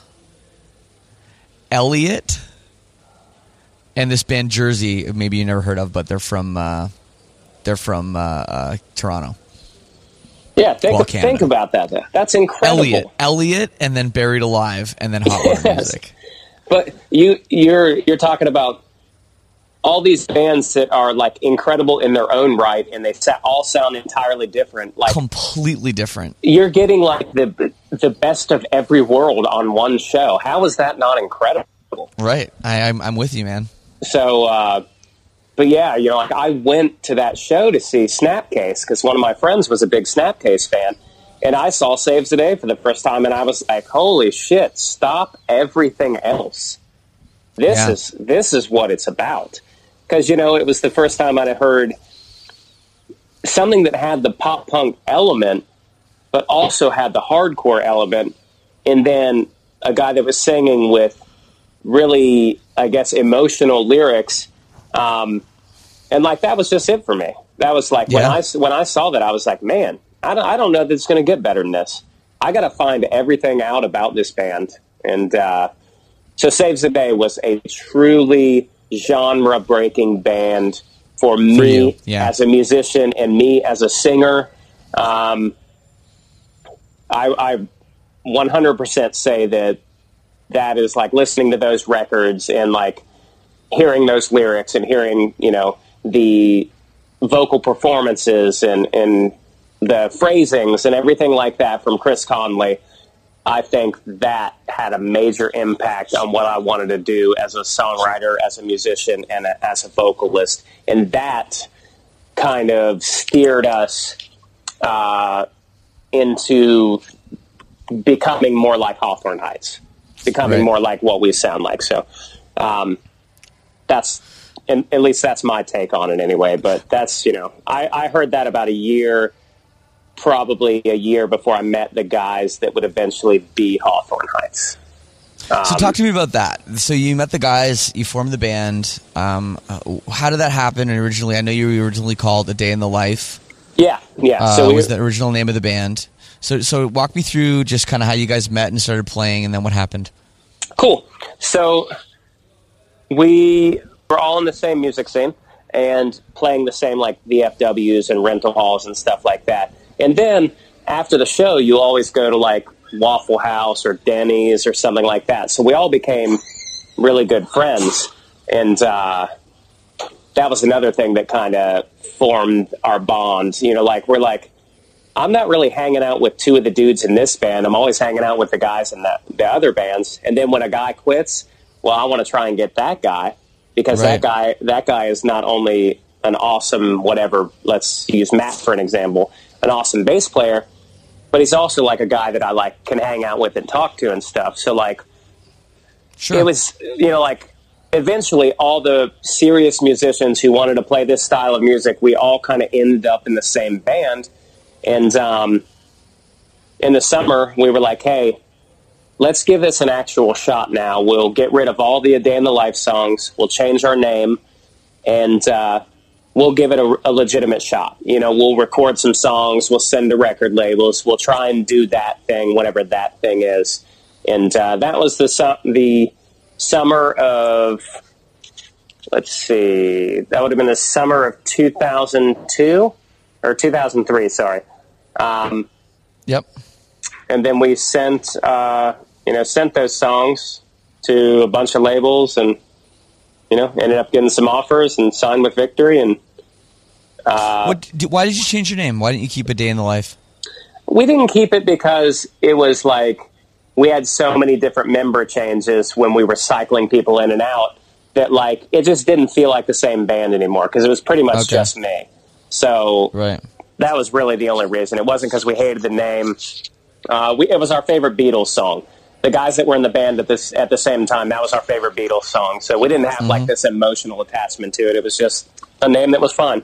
Elliot, and this band Jersey. Maybe you never heard of, but they're from uh, they're from uh, uh, Toronto.
Yeah, think,
well,
think about that. Though. That's incredible.
Elliot, Elliot, and then Buried Alive, and then Hot Water
yes.
Music.
But you, you're you're talking about all these bands that are like incredible in their own right, and they all sound entirely different. Like
completely different.
You're getting like the the best of every world on one show. How is that not incredible?
Right, I, I'm I'm with you, man.
So. Uh, But yeah, you know, like I went to that show to see Snapcase because one of my friends was a big Snapcase fan, and I saw Saves the Day for the first time, and I was like, "Holy shit! Stop everything else. This
yeah.
is this is what it's about." Because you know, it was the first time I'd heard something that had the pop punk element, but also had the hardcore element, and then a guy that was singing with really, I guess, emotional lyrics. Um, and like, that was just it for me. That was like,
yeah.
when I, when I saw that, I was like, man, I don't, I don't know that it's going to get better than this. I got to find everything out about this band. And, uh, so Saves the Day was a truly genre breaking band for me
for you. Yeah.
as a musician and me as a singer. Um, I, I one hundred percent say that that is like listening to those records and like, hearing those lyrics and hearing, you know, the vocal performances and, and the phrasings and everything like that from Chris Conley, I think that had a major impact on what I wanted to do as a songwriter, as a musician, and a, as a vocalist. And that kind of steered us uh, into becoming more like Hawthorne Heights, becoming
Right.
more like what we sound like. So um, that's, and at least that's my take on it anyway. But that's, you know, I, I heard that about a year, probably a year before I met the guys that would eventually be Hawthorne Heights. Um,
So talk to me about that. So you met the guys, you formed the band. Um, uh, how did that happen originally? I know you were originally called A Day in the Life.
Yeah, yeah.
Uh,
so we,
was the original name of the band. So so walk me through just kind of how you guys met and started playing, and then what happened.
Cool. So we were all in the same music scene and playing the same like V F Ws and rental halls and stuff like that. And then after the show, you always go to like Waffle House or Denny's or something like that. So we all became really good friends. And uh, that was another thing that kind of formed our bond. You know, like we're like, I'm not really hanging out with two of the dudes in this band. I'm always hanging out with the guys in the, the other bands. And then when a guy quits, well, I want to try and get that guy because
Right.
that guy, that guy is not only an awesome, whatever, let's use Matt for an example, an awesome bass player, but he's also like a guy that I like can hang out with and talk to and stuff. So like,
Sure.
it was, you know, like eventually all the serious musicians who wanted to play this style of music, we all kind of ended up in the same band. And um, in the summer, we were like, hey, let's give this an actual shot now. We'll get rid of all the A Day in the Life songs. We'll change our name, and uh, we'll give it a, a legitimate shot. You know, we'll record some songs. We'll send to record labels. We'll try and do that thing, whatever that thing is. And uh, that was the su- the summer of, let's see, that would have been the summer of two thousand two or two thousand three, sorry. Um,
Yep.
and then we sent, uh, you know, sent those songs to a bunch of labels and, you know, ended up getting some offers and signed with Victory. And uh,
What? d- Why did you change your name? Why didn't you keep A Day in the Life?
we didn't keep it because it was like we had so many different member changes when we were cycling people in and out that like it just didn't feel like the same band anymore because it was pretty much
Okay.
just me. So
Right.
that was really the only reason. It wasn't because we hated the name. Uh, we, it was our favorite Beatles song. The guys that were in the band at this at the same time, that was our favorite Beatles song. So we didn't have
Mm-hmm.
like this emotional attachment to it. It was just a name that was fun.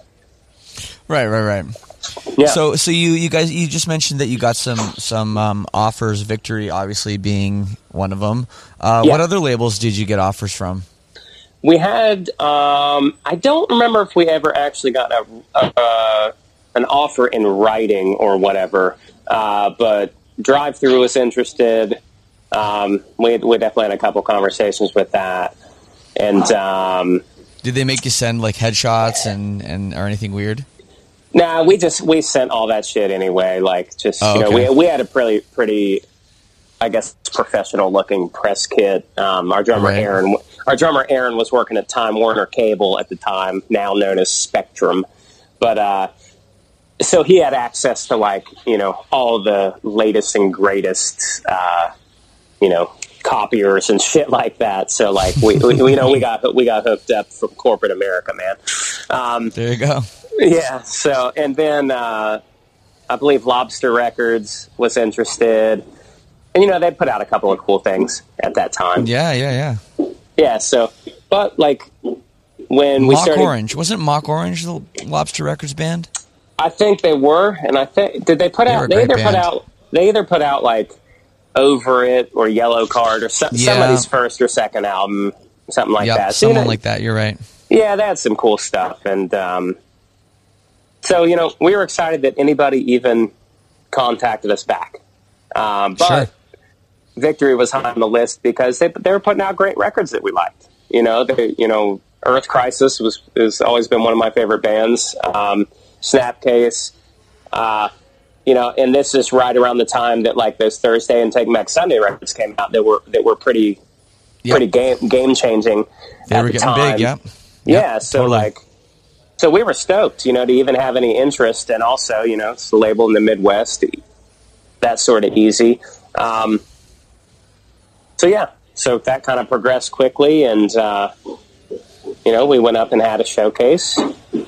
Right. Right. Right.
Yeah.
So, so you, you guys, you just mentioned that you got some some um, offers. Victory, obviously, being one of them. Uh,
Yeah.
What other labels did you get offers from?
we had. Um, I don't remember if we ever actually got a, a, a an offer in writing or whatever. Uh, but Drive Through was interested. Um, we we definitely had a couple conversations with that, and. Um,
Did they make you send like headshots and, and or anything weird?
Nah, we just we sent all that shit anyway. Like, just
Oh,
you know,
okay.
we we had a pretty pretty, I guess, professional looking press kit. Um, our drummer
Right.
Aaron, our drummer Aaron was working at Time Warner Cable at the time, now known as Spectrum, but uh, so he had access to like you know all the latest and greatest, uh, you know. copiers and shit like that. So like we, we, we you know we got we got hooked up from corporate America, man. Um,
There you go.
yeah. So, and then uh, I believe Lobster Records was interested, and you know they put out a couple of cool things at that time.
Yeah, yeah, yeah.
Yeah. So, but like when we
Mock
started,
Orange wasn't Mock Orange the Lobster Records band?
I think they were, and I think did they put
They were
out?
a
They
great
either put
band.
out. They either put out like Over It or Yellow Card or so,
Yeah.
somebody's first or second album, something like
Yep,
that. So, you
someone
know,
like that. You're right.
Yeah, they had some cool stuff. And um, so, you know, we were excited that anybody even contacted us back. Um, but
Sure.
Victory was high on the list because they, they were putting out great records that we liked. You know, they, you know, Earth Crisis was has always been one of my favorite bands. Um, Snapcase, uh, you know, and this is right around the time that like those Thursday and Take Back Sunday records came out that were that were pretty
Yep.
pretty game game changing.
They
at
were
the
getting
time.
big, yeah.
Yeah,
Yep,
so
totally.
like, so we were stoked, you know, to even have any interest, and also, you know, it's a label in the Midwest, that's sort of easy. Um, so yeah, so that kind of progressed quickly, and uh, you know, we went up and had a showcase,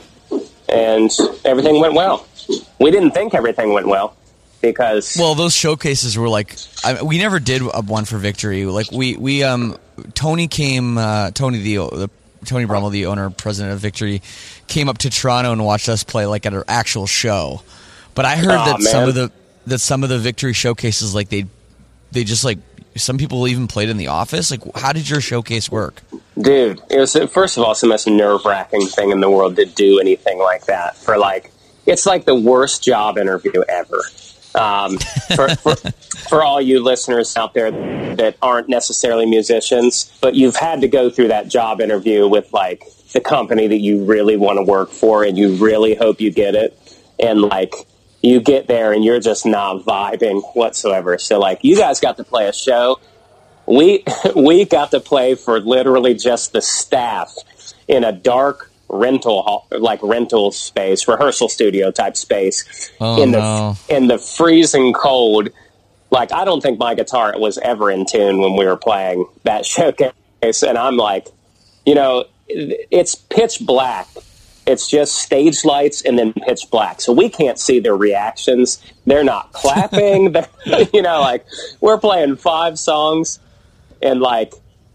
and everything went well. We didn't think everything went well because
Well, those showcases were like, I, we never did a one for Victory. Like we, we, um, Tony came, uh, Tony the, the Tony Brummel, the owner president of Victory, came up to Toronto and watched us play like at an actual show. But I heard
Aw,
that some
man.
of the that some of the Victory showcases, like they, they just like some people even played in the office. Like, how did your showcase work?
dude, it was, first of all, it's the most nerve-wracking thing in the world to do anything like that. For like, it's like the worst job interview ever. Um, for, for, for all you listeners out there that aren't necessarily musicians, but you've had to go through that job interview with like the company that you really want to work for, and you really hope you get it. And like, you get there and you're just not vibing whatsoever. So like, you guys got to play a show. We we got to play for literally just the staff in a dark rental hall, like rental space, rehearsal studio type space,
Oh,
in the
no.
in the freezing cold. Like, I don't think my guitar was ever in tune when we were playing that showcase, and I'm like, you know, it's pitch black. It's just stage lights and then pitch black. So we can't see their reactions. They're not clapping. They're, you know, like, we're playing five songs. And, like,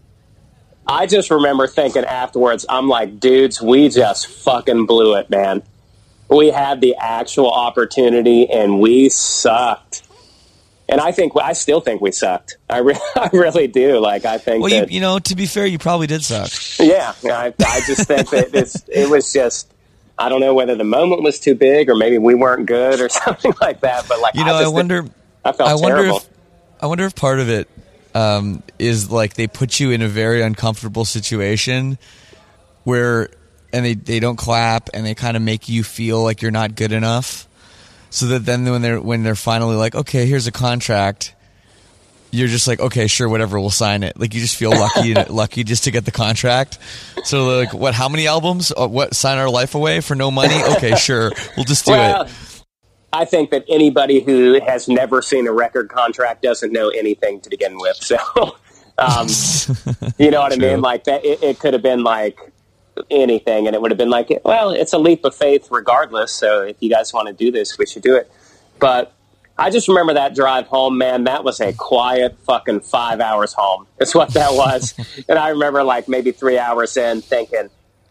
I just remember thinking afterwards, I'm like, dudes, we just fucking blew it, man. We had the actual opportunity, and we sucked. And I think, I still think we sucked. I, re- I really do. Like, I think
Well,
that...
you, you know, to be fair, you probably did suck.
Yeah, I, I just think that it's, it was just, I don't know whether the moment was too big or maybe we weren't good or something like that. But like,
You know,
I,
I,
just
wonder.
did- I felt
I wonder
terrible.
if I wonder if part of it um, is like they put you in a very uncomfortable situation where, and they, they don't clap and they kind of make you feel like you're not good enough, so that then when they're when they're finally like, okay, here's a contract, you're just like, okay, sure, whatever, we'll sign it. Like, you just feel lucky lucky just to get the contract. So they're like, what? How many albums? Uh, what? Sign our life away for no money? Okay, sure, we'll just do
Well,
it.
I think that anybody who has never seen a record contract doesn't know anything to begin with. So, um, you know what I
True.
mean? Like that, it, it could have been like anything, and it would have been like, well, it's a leap of faith regardless. So if you guys want to do this, we should do it. But I just remember that drive home, man. That was a quiet fucking five hours home. That's what that was. And I remember like maybe three hours in thinking,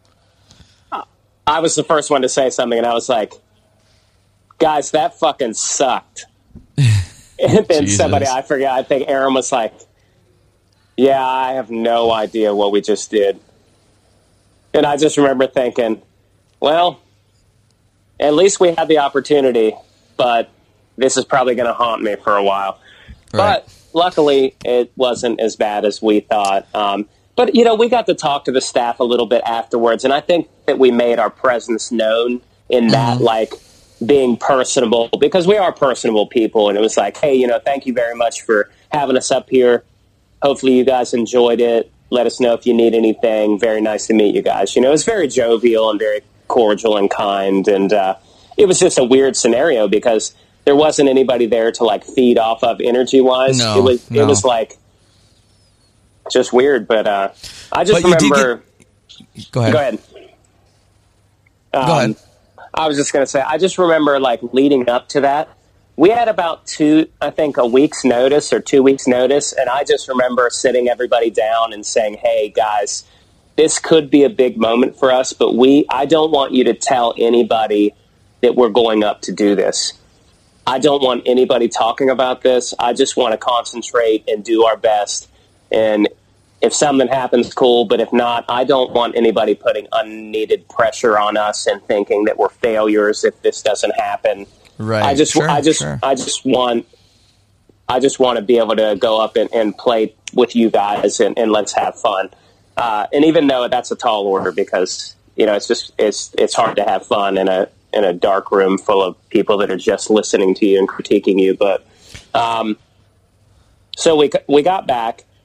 I was the first one to say something, and I was like, guys, that fucking sucked. And then
Jesus.
somebody, I forget, I think Aaron was like, yeah, I have no idea what we just did. And I just remember thinking, well, at least we had the opportunity, but this is probably going to haunt me for a while.
Right.
But luckily, it wasn't as bad as we thought. Um, but, you know, we got to talk to the staff a little bit afterwards, and I think that we made our presence known in that,
Mm-hmm.
like, being personable, because we are personable people. And it was like, hey, you know, thank you very much for having us up here. Hopefully you guys enjoyed it. Let us know if you need anything. Very nice to meet you guys. You know, it was very jovial and very cordial and kind. And uh, it was just a weird scenario because there wasn't anybody there to like feed off of energy wise.
No,
it was,
no.
it was like just weird. But uh, I just
But you did
remember,
Go ahead.
go ahead. Um,
Go ahead.
I was just going to say, I just remember like leading up to that, we had about two, I think a week's notice or two weeks notice. And I just remember sitting everybody down and saying, hey guys, this could be a big moment for us, but we, I don't want you to tell anybody that we're going up to do this. I don't want anybody talking about this. I just want to concentrate and do our best. And if something happens, cool. But if not, I don't want anybody putting unneeded pressure on us and thinking that we're failures if this doesn't happen.
Right.
I just,
Sure,
I just,
sure.
I just want, I just want to be able to go up and, and play with you guys and, and let's have fun. Uh, and even though that's a tall order, because you know it's just it's it's hard to have fun in a in a dark room full of people that are just listening to you and critiquing you. But um, so we we got back.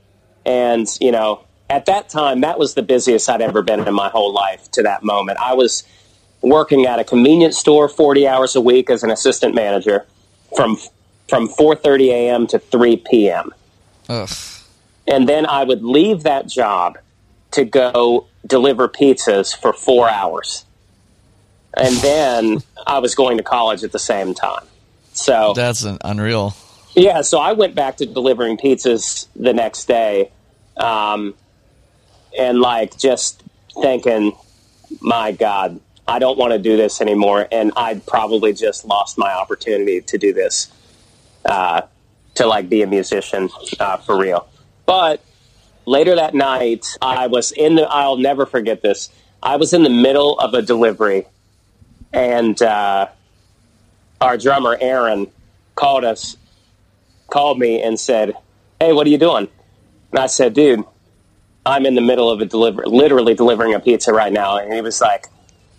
And, you know, at that time, that was the busiest I'd ever been in my whole life to that moment. I was working at a convenience store forty hours a week as an assistant manager from from four thirty a.m. to three p.m.
Ugh.
And then I would leave that job to go deliver pizzas for four hours. And then I was going to college at the same time. So
that's an unreal.
Yeah, so I went back to delivering pizzas the next day. Um, and like just thinking, my God, I don't want to do this anymore. And I'd probably just lost my opportunity to do this, uh, to like be a musician uh, for real. But later that night, I was in the, I'll never forget this. I was in the middle of a delivery, and uh, our drummer, Aaron, called us, called me and said, "Hey, what are you doing?" And I said, "Dude, I'm in the middle of a deliver, literally delivering a pizza right now." And he was like,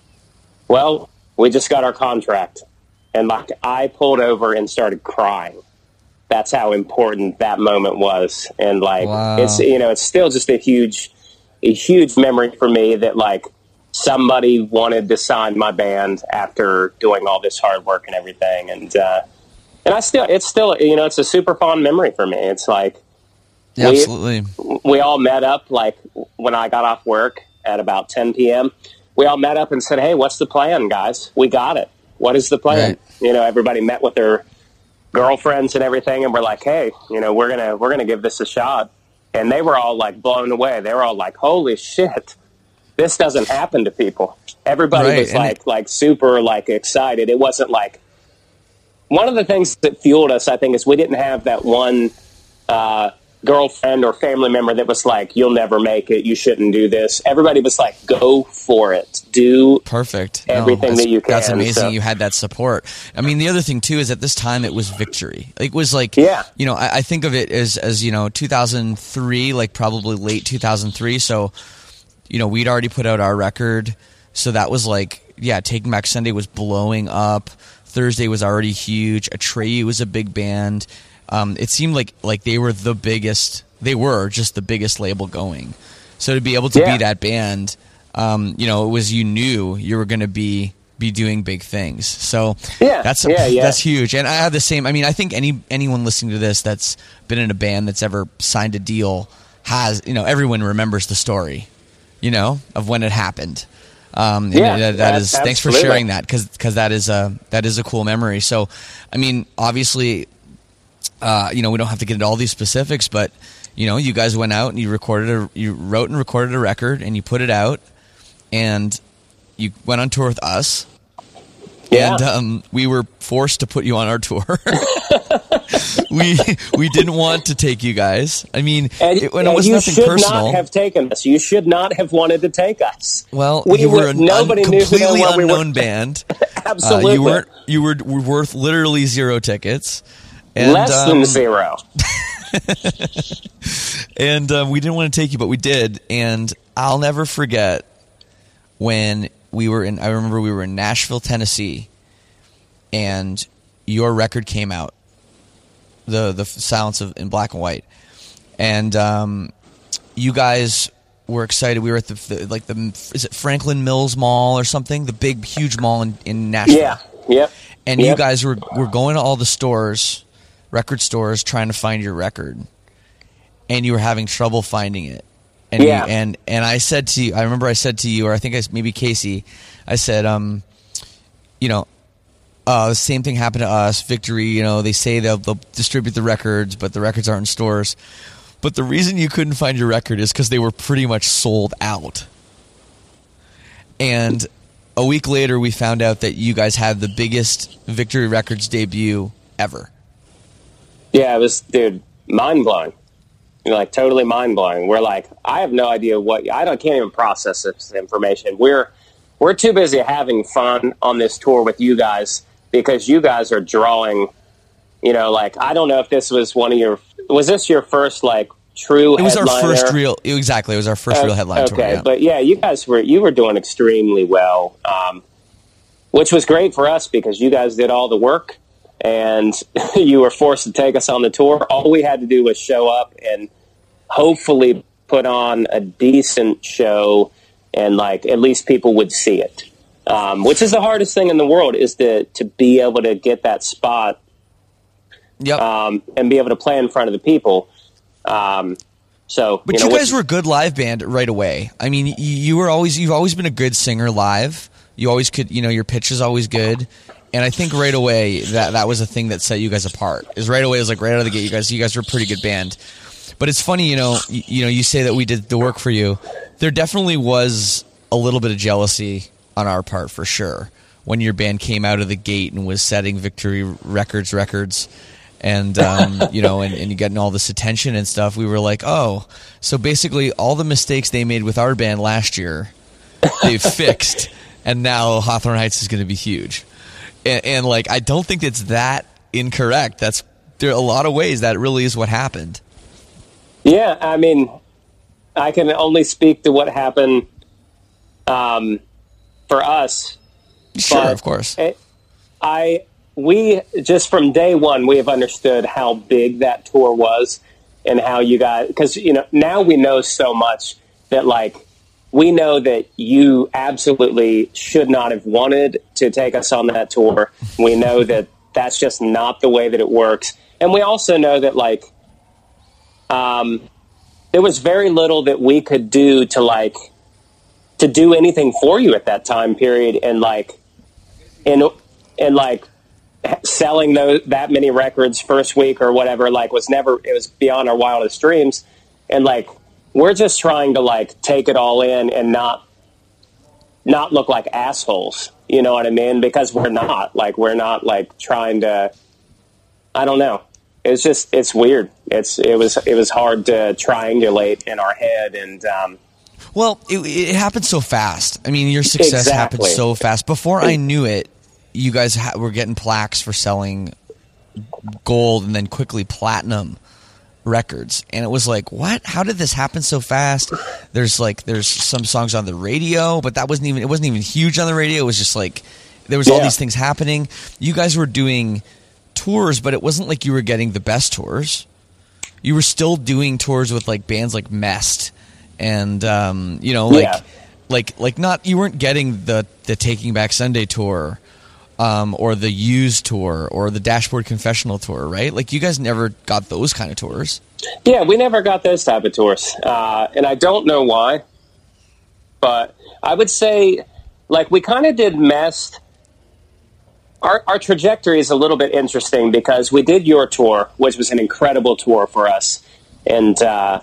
"Well, we just got our contract." And like, I pulled over and started crying. That's how important that moment was. And like,
wow.
it's, you know, it's still just a huge, a huge memory for me that like somebody wanted to sign my band after doing all this hard work and everything. And, uh, and I still, it's still, you know, it's a super fond memory for me. It's like,
yeah,
we,
absolutely.
We all met up like when I got off work at about ten p.m. We all met up and said, "Hey, what's the plan, guys? We got it. What is the plan?"
Right.
You know, everybody met with their girlfriends and everything, and we're like, "Hey, you know, we're gonna we're gonna give this a shot." And they were all like blown away. They were all like, "Holy shit, this doesn't happen to people." Everybody
right.
was
and
like
it-
like super like excited. It wasn't like, one of the things that fueled us, I think, is we didn't have that one uh, girlfriend or family member that was like, "You'll never make it. You shouldn't do this." Everybody was like, "Go for it. Do
perfect
everything
no,
that you can."
That's amazing.
So,
you had that support. I mean, the other thing too is at this time it was Victory. It was like,
yeah.
you know, I, I think of it as as you know, two thousand three, like probably late two thousand three. So, you know, we'd already put out our record, so that was like, yeah, Taking Back Sunday was blowing up. Thursday was already huge. Atreyu was a big band. Um, it seemed like like they were the biggest. They were just the biggest label going. So to be able to
Yeah.
be that band, um, you know, it was, you knew you were going to be be doing big things. So
Yeah,
that's
yeah, yeah.
that's huge. And I have the same. I mean, I think any anyone listening to this that's been in a band that's ever signed a deal has, you know, everyone remembers the story, you know, of when it happened. Um, and
Yeah,
that, that is. Thanks for
absolutely.
sharing that, because because that is a that is a cool memory. So, I mean, obviously, uh, you know, we don't have to get into all these specifics, but you know, you guys went out and you recorded a, you wrote and recorded a record and you put it out, and you went on tour with us.
Yeah.
And um, we were forced to put you on our tour. we we didn't want to take you guys. I mean,
And,
it, when it
and
was
you
nothing
should
personal.
not have taken us. You should not have wanted to take us.
Well,
we
you were a
nobody
un-
knew who
completely
what we were-
unknown band.
Absolutely.
Uh, you weren't. You were, were worth literally zero tickets. And,
Less
um,
than zero.
And um, we didn't want to take you, but we did. And I'll never forget when we were in. I remember we were in Nashville, Tennessee, and your record came out, the the Silence of in Black and White, and um, you guys were excited. We were at the, the like the is it Franklin Mills Mall or something, the big huge mall in, in Nashville.
Yeah. Yep.
And
Yep.
you guys were were going to all the stores, record stores, trying to find your record, and you were having trouble finding it. And
Yeah.
you, and and I said to you, I remember I said to you, or I think I, maybe Casey, I said, um, you know, uh, the same thing happened to us. Victory, you know, they say they'll, they'll distribute the records, but the records aren't in stores. But the reason you couldn't find your record is because they were pretty much sold out. And a week later, we found out that you guys had the biggest Victory Records debut ever.
Yeah, it was, dude, mind blowing. Like totally mind blowing. We're like, I have no idea what I don't can't even process this information. We're we're too busy having fun on this tour with you guys because you guys are drawing. You know, like I don't know if this was one of your was this your first like true?
It was our
headliner?
first real. Exactly, it was our first
Uh,
real headline
okay,
tour. Yeah.
but yeah, you guys were you were doing extremely well, um, which was great for us because you guys did all the work and you were forced to take us on the tour. All we had to do was show up and hopefully put on a decent show and like at least people would see it. Um, which is the hardest thing in the world, is to, to be able to get that spot
yep.
um, and be able to play in front of the people. Um, so,
but
you,
you
know,
guys
which,
were a good live band right away. I mean, you, you were always, you've always been a good singer live. You always could, you know, your pitch is always good. And I think right away that that was a thing that set you guys apart. Is right away, it was like right out of the gate, you guys, you guys were a pretty good band. But it's funny, you know, you, you know, you say that we did the work for you. There definitely was a little bit of jealousy on our part, for sure, when your band came out of the gate and was setting Victory Records records and um, you know, and, and you getting all this attention and stuff. We were like, oh, so basically all the mistakes they made with our band last year, they've fixed, and now Hawthorne Heights is going to be huge. And, and like, I don't think it's that incorrect. That's, there are a lot of ways that really is what happened.
Yeah, I mean, I can only speak to what happened um, for us.
Sure, of course.
It, I we just from day one we have understood how big that tour was and how you got, because you know now we know so much that like we know that you absolutely should not have wanted to take us on that tour. We know that that's just not the way that it works, and we also know that like um there was very little that we could do to like to do anything for you at that time period, and like and and like selling those that many records first week or whatever like was never, it was beyond our wildest dreams. And like we're just trying to like take it all in and not not look like assholes, you know what I mean? Because we're not like we're not like trying to, I don't know, it's just it's weird. It's it was it was hard to triangulate in our head. And um
Well, it, it happened so fast. I mean, your success
exactly.
happened so fast. Before I knew it, you guys ha- were getting plaques for selling gold and then quickly platinum records. And it was like, what? How did this happen so fast? There's like, there's some songs on the radio, but that wasn't even, it wasn't even huge on the radio. It was just like, there was
yeah.
all these things happening. You guys were doing tours, but it wasn't like you were getting the best tours. You were still doing tours with like bands like Mest. And um, you know, like,
yeah.
like, like, not you weren't getting the the Taking Back Sunday tour, um, or the Used tour, or the Dashboard Confessional tour, right? Like, you guys never got those kind of tours.
Yeah, we never got those type of tours, uh, and I don't know why. But I would say, like, we kind of did Mest. Our our trajectory is a little bit interesting because we did your tour, which was an incredible tour for us, and. Uh,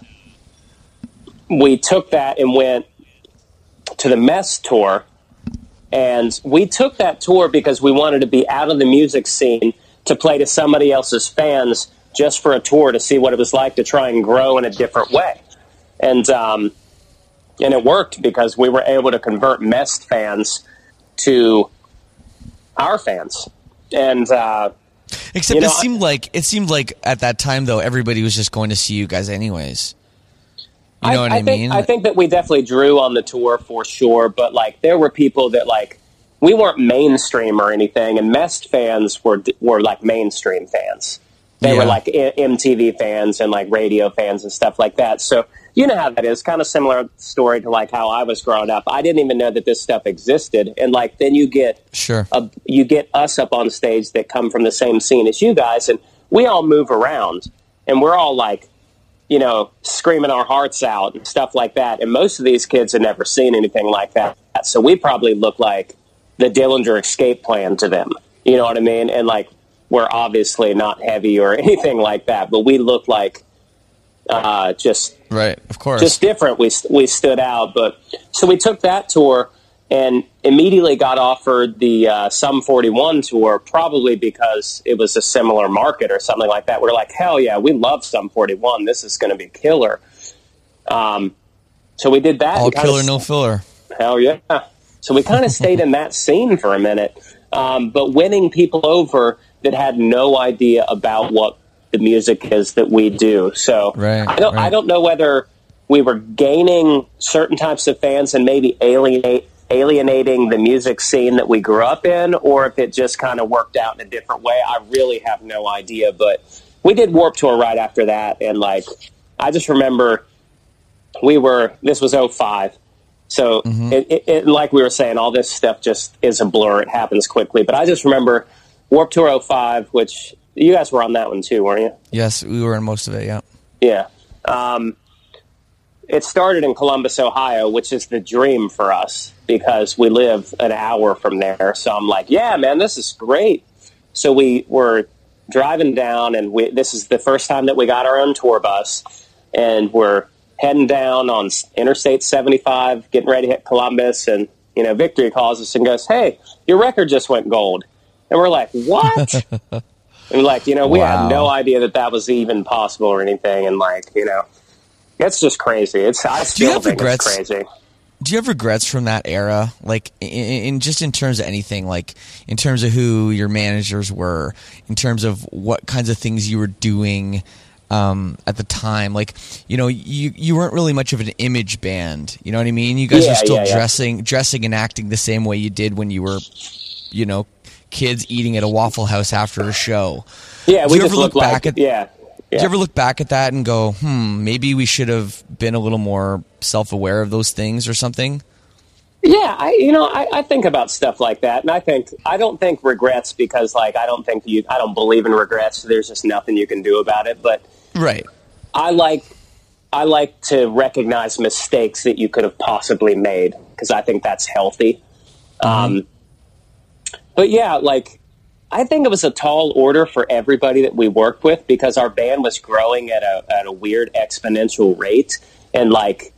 We took that and went to the Mest tour, and we took that tour because we wanted to be out of the music scene to play to somebody else's fans just for a tour to see what it was like to try and grow in a different way. And um, and it worked because we were able to convert Mest fans to our fans. And uh,
except
you know,
it seemed like it seemed like at that time though everybody was just going to see you guys anyways. You know
I,
what
I,
I
think,
mean?
I think that we definitely drew on the tour for sure, but like there were people that like we weren't mainstream or anything, and Mest fans were were like mainstream fans. They
yeah.
were like M T V fans and like radio fans and stuff like that. So you know how that is. Kind of similar story to like how I was growing up. I didn't even know that this stuff existed, and like then you get
sure
a, you get us up on stage that come from the same scene as you guys, and we all move around, and we're all like, you know, screaming our hearts out and stuff like that. And most of these kids had never seen anything like that. So we probably look like the Dillinger Escape Plan to them. You know what I mean? And like, we're obviously not heavy or anything like that, but we look like uh, just
right, of course,
just different. We we stood out. But so we took that tour and immediately got offered the uh, Sum forty-one tour, probably because it was a similar market or something like that. We're like, hell yeah, we love Sum forty-one. This is going to be killer. Um, so we did that.
All killer,
of,
no filler.
Hell yeah. So we kind of stayed in that scene for a minute, um, but winning people over that had no idea about what the music is that we do. So
right,
I don't,
right.
I don't know whether we were gaining certain types of fans and maybe alienate. alienating the music scene that we grew up in, or if it just kind of worked out in a different way. I really have no idea, but we did Warped Tour right after that, and like I just remember we were, this was oh five. So mm-hmm. it, it, it, like we were saying, all this stuff just is a blur. It happens quickly. But I just remember Warped Tour oh five, which you guys were on that one too, weren't you?
Yes, we were in most of it, yeah.
Yeah. Um, it started in Columbus, Ohio, which is the dream for us because we live an hour from there. So I'm like, yeah, man, this is great. So we were driving down, and we, this is the first time that we got our own tour bus, and we're heading down on Interstate seventy-five, getting ready to hit Columbus, and, you know, Victory calls us and goes, hey, your record just went gold. And we're like, what? And, like, you know, we wow. had no idea that that was even possible or anything, and, like, you know, it's just crazy. It's I still think regrets? it's crazy.
Do you have regrets from that era? Like, in, in just in terms of anything, like in terms of who your managers were, in terms of what kinds of things you were doing um, at the time? Like, you know, you you weren't really much of an image band. You know what I mean? You guys
yeah,
were still
yeah,
dressing,
yeah.
dressing and acting the same way you did when you were, you know, kids eating at a Waffle House after a show.
Yeah,
Do
we
you
just
ever look
look
back
like,
at
yeah.
Do
Yeah.
you ever look back at that and go, hmm, maybe we should have been a little more self-aware of those things or something?
Yeah, I, you know, I, I think about stuff like that, and I think I don't think regrets because, like, I don't think you, I don't believe in regrets. So there's just nothing you can do about it. But
right,
I like, I like to recognize mistakes that you could have possibly made because I think that's healthy. Mm-hmm. Um, but yeah, like. I think it was a tall order for everybody that we worked with because our band was growing at a at a weird exponential rate. And, like,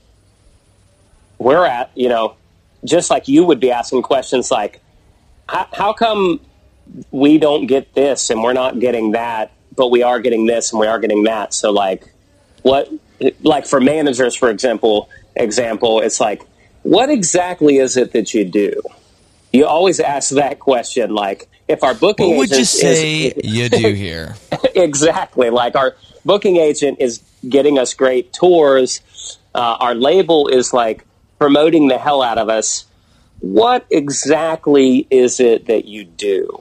we're at, you know, just like you would be asking questions like, how, how come we don't get this and we're not getting that, but we are getting this and we are getting that? So, like, what, like for managers, for example, example, it's like, what exactly is it that you do? You always ask that question, like, if our booking
what would you
agent
say
is,
you do here?
Exactly. Like, our booking agent is getting us great tours. Uh, our label is, like, promoting the hell out of us. What exactly is it that you do?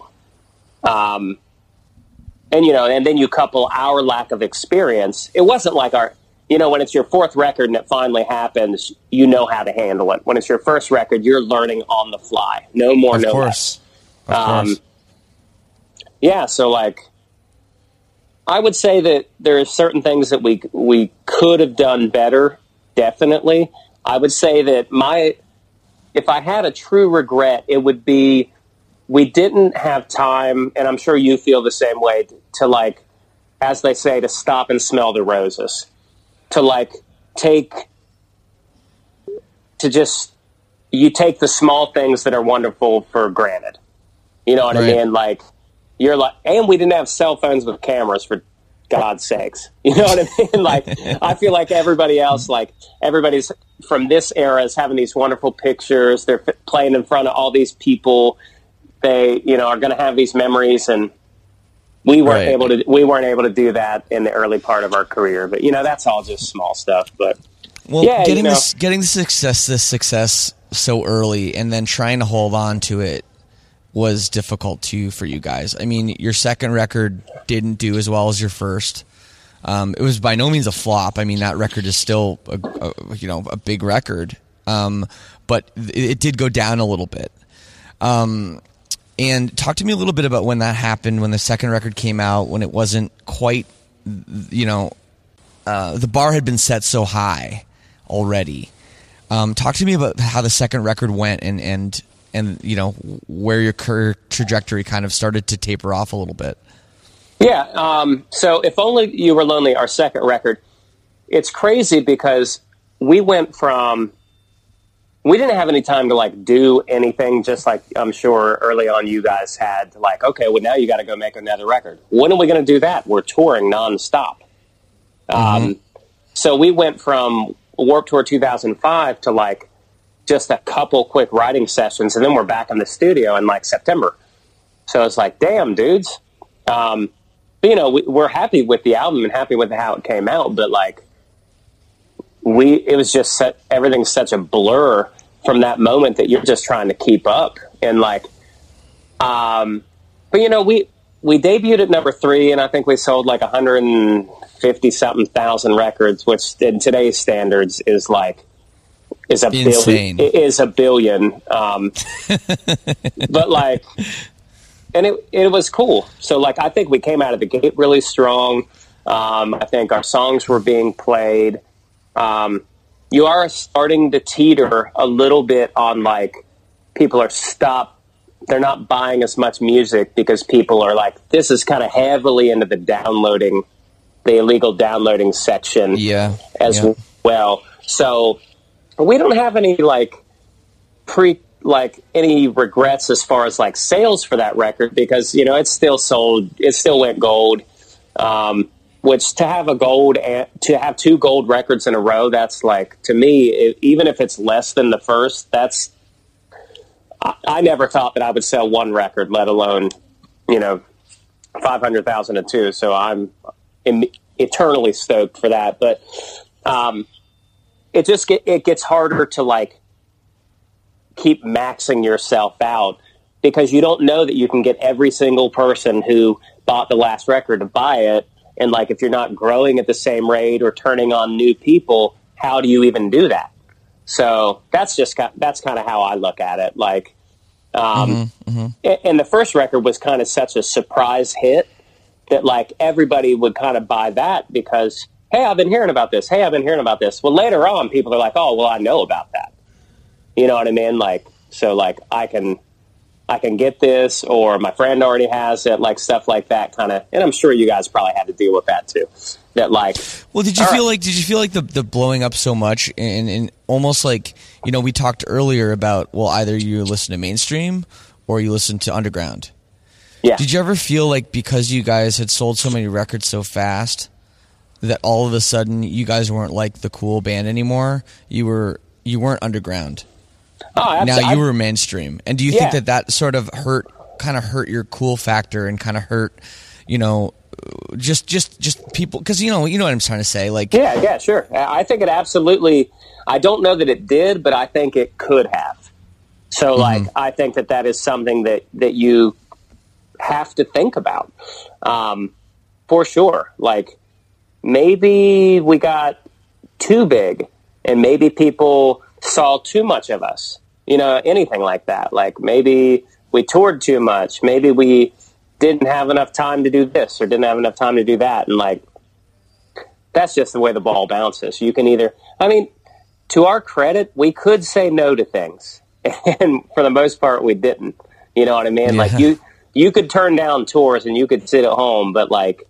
Um, and, you know, and then you couple our lack of experience. It wasn't like our, you know, when it's your fourth record and it finally happens, you know how to handle it. When it's your first record, you're learning on the fly. No more,
of
no
course.
less.
Of
um,
course.
Yeah, so, like, I would say that there are certain things that we we could have done better, definitely. I would say that my, if I had a true regret, it would be we didn't have time, and I'm sure you feel the same way, to, to like, as they say, to stop and smell the roses. To, like, take, to just, you take the small things that are wonderful for granted. You know what
Right.
I mean? Like, you're like, and we didn't have cell phones with cameras, for God's sakes. You know what I mean? Like, I feel like everybody else, like, everybody's from this era is having these wonderful pictures. They're f- playing in front of all these people. They, you know, are going to have these memories, and we weren't
Right.
able to. We weren't able to do that in the early part of our career. But, you know, that's all just small stuff. But
Well,
yeah,
getting
you know.
this, getting the success, this success so early, and then trying to hold on to it was difficult too for you guys. I mean, your second record didn't do as well as your first. Um, it was by no means a flop. I mean, that record is still a, a you know a big record, um, but it, it did go down a little bit. Um, and talk to me a little bit about when that happened, when the second record came out, when it wasn't quite, you know, uh, the bar had been set so high already. Um, talk to me about how the second record went, and and and you know where your career trajectory kind of started to taper off a little bit.
Yeah. Um, so If Only You Were Lonely, our second record, it's crazy because we went from, we didn't have any time to, like, do anything, just like I'm sure early on you guys had, like, okay, well, now you got to go make another record. When are we going to do that? We're touring nonstop. Mm-hmm. Um, so we went from Warped Tour two thousand five to, like, just a couple quick writing sessions, and then we're back in the studio in, like, September. So it's like, damn, dudes. Um, but, you know, we, we're happy with the album and happy with how it came out, but, like, we, it was just set, everything's such a blur from that moment that you're just trying to keep up. And, like, um, but, you know, we, we debuted at number three, and I think we sold like one hundred fifty something thousand records, which in today's standards is like is a
insane.
billion. Is a billion. Um, but like, and it it was cool. So like, I think we came out of the gate really strong. Um, I think our songs were being played. Um, you are starting to teeter a little bit on like people are stop. They're not buying as much music because people are like, this is kind of heavily into the downloading, the illegal downloading section
yeah,
as
yeah.
well. So we don't have any like pre, like any regrets as far as like sales for that record because, you know, it's still sold. It still went gold, um, which to have a gold and to have two gold records in a row, that's like, to me, it, even if it's less than the first, that's, I never thought that I would sell one record, let alone, you know, five hundred thousand and two. So I'm im- eternally stoked for that. But um, it just get, it gets harder to like keep maxing yourself out because you don't know that you can get every single person who bought the last record to buy it. And like, if you're not growing at the same rate or turning on new people, how do you even do that? So that's just that's kind of how I look at it. Like, um, mm-hmm, mm-hmm. And the first record was kind of such a surprise hit that like everybody would kind of buy that because, hey, I've been hearing about this. Hey, I've been hearing about this. Well, later on, people are like, oh, well, I know about that. You know what I mean? Like, so like I can I can get this, or my friend already has it, like stuff like that kind of. And I'm sure you guys probably had to deal with that too. That like,
well, did you feel
right.
like did you feel like the the blowing up so much and, and almost like, you know, we talked earlier about, well, either you listen to mainstream or you listen to underground.
Yeah.
Did you ever feel like because you guys had sold so many records so fast that all of a sudden you guys weren't like the cool band anymore? You were you weren't underground.
Oh,
now you were mainstream. And do you
yeah.
think that that sort of hurt, kind of hurt your cool factor and kind of hurt, you know, just just just people, because you know you know what I'm trying to say, like
yeah yeah sure I think it absolutely, I don't know that it did, but I think it could have. So mm-hmm. like I think that that is something that that you have to think about, um for sure. Like maybe we got too big and maybe people saw too much of us, you know, anything like that. Like maybe we toured too much, maybe we didn't have enough time to do this or didn't have enough time to do that. And like, that's just the way the ball bounces. You can either, I mean, to our credit, we could say no to things. And for the most part, we didn't, you know what I mean? Yeah. Like you, you could turn down tours and you could sit at home, but like,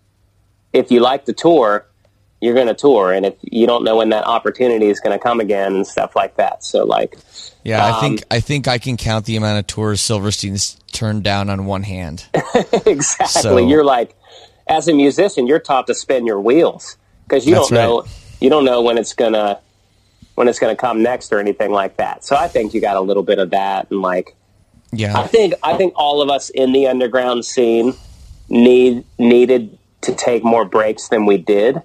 if you like the tour, you're going to tour. And if you don't know when that opportunity is going to come again and stuff like that. So like,
yeah,
um,
I think, I think I can count the amount of tours Silverstein's turned down on one hand.
Exactly.
So,
you're like, as a musician, you're taught to spin your wheels because you don't know,
right.
you don't know when it's gonna, when it's gonna come next or anything like that. So I think you got a little bit of that. And like,
yeah,
I think, I think all of us in the underground scene need, needed to take more breaks than we did.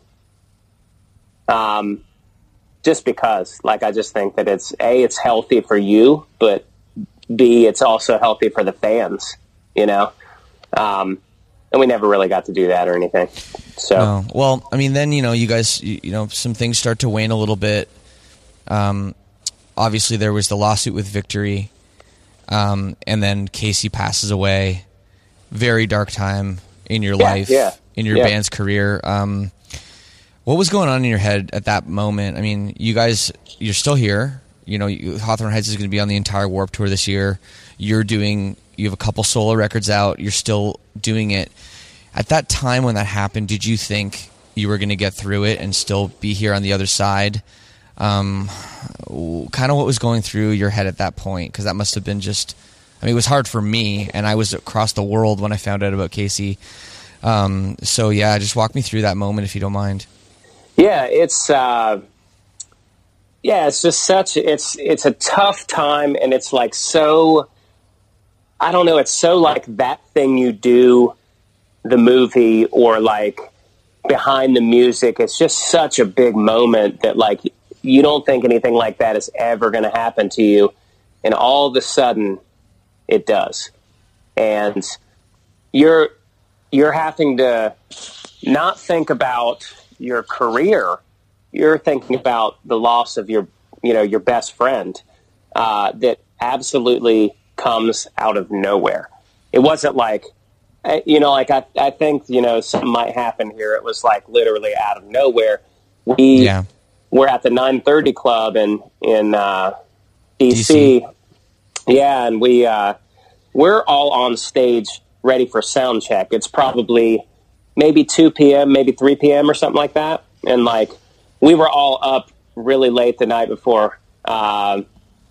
Um, just because, like, I just think that it's A, it's healthy for you, but B, it's also healthy for the fans, you know? Um, and we never really got to do that or anything. So,
no. Well, I mean, then, you know, you guys, you, you know, some things start to wane a little bit. Um, obviously there was the lawsuit with Victory. Um, and then Casey passes away. Very dark time in your
yeah,
life,
yeah,
in your
yeah.
band's career. Um, what was going on in your head at that moment? I mean, you guys, you're still here. You know, you, Hawthorne Heights is going to be on the entire Warped Tour this year. You're doing, you have a couple solo records out. You're still doing it. At that time when that happened, did you think you were going to get through it and still be here on the other side? Um, kind of what was going through your head at that point? Because that must have been just, I mean, it was hard for me, and I was across the world when I found out about Casey. Um, so, yeah, just walk me through that moment if you don't mind.
Yeah, it's uh, yeah, it's just such it's it's a tough time, and it's like so I don't know, it's so like that thing you do, the movie, or like behind the music. It's just such a big moment that like you don't think anything like that is ever going to happen to you, and all of a sudden it does. And you're you're having to not think about your career. You're thinking about the loss of your, you know, your best friend uh, that absolutely comes out of nowhere. It wasn't like, you know, like I, I think, you know, something might happen here. It was like literally out of nowhere. We
yeah.
were at the nine thirty Club in, in uh, D C.
D C.
Yeah, and we, uh, we're all on stage ready for sound check. It's probably maybe two p.m., maybe three p.m. or something like that. And, like, we were all up really late the night before. Um,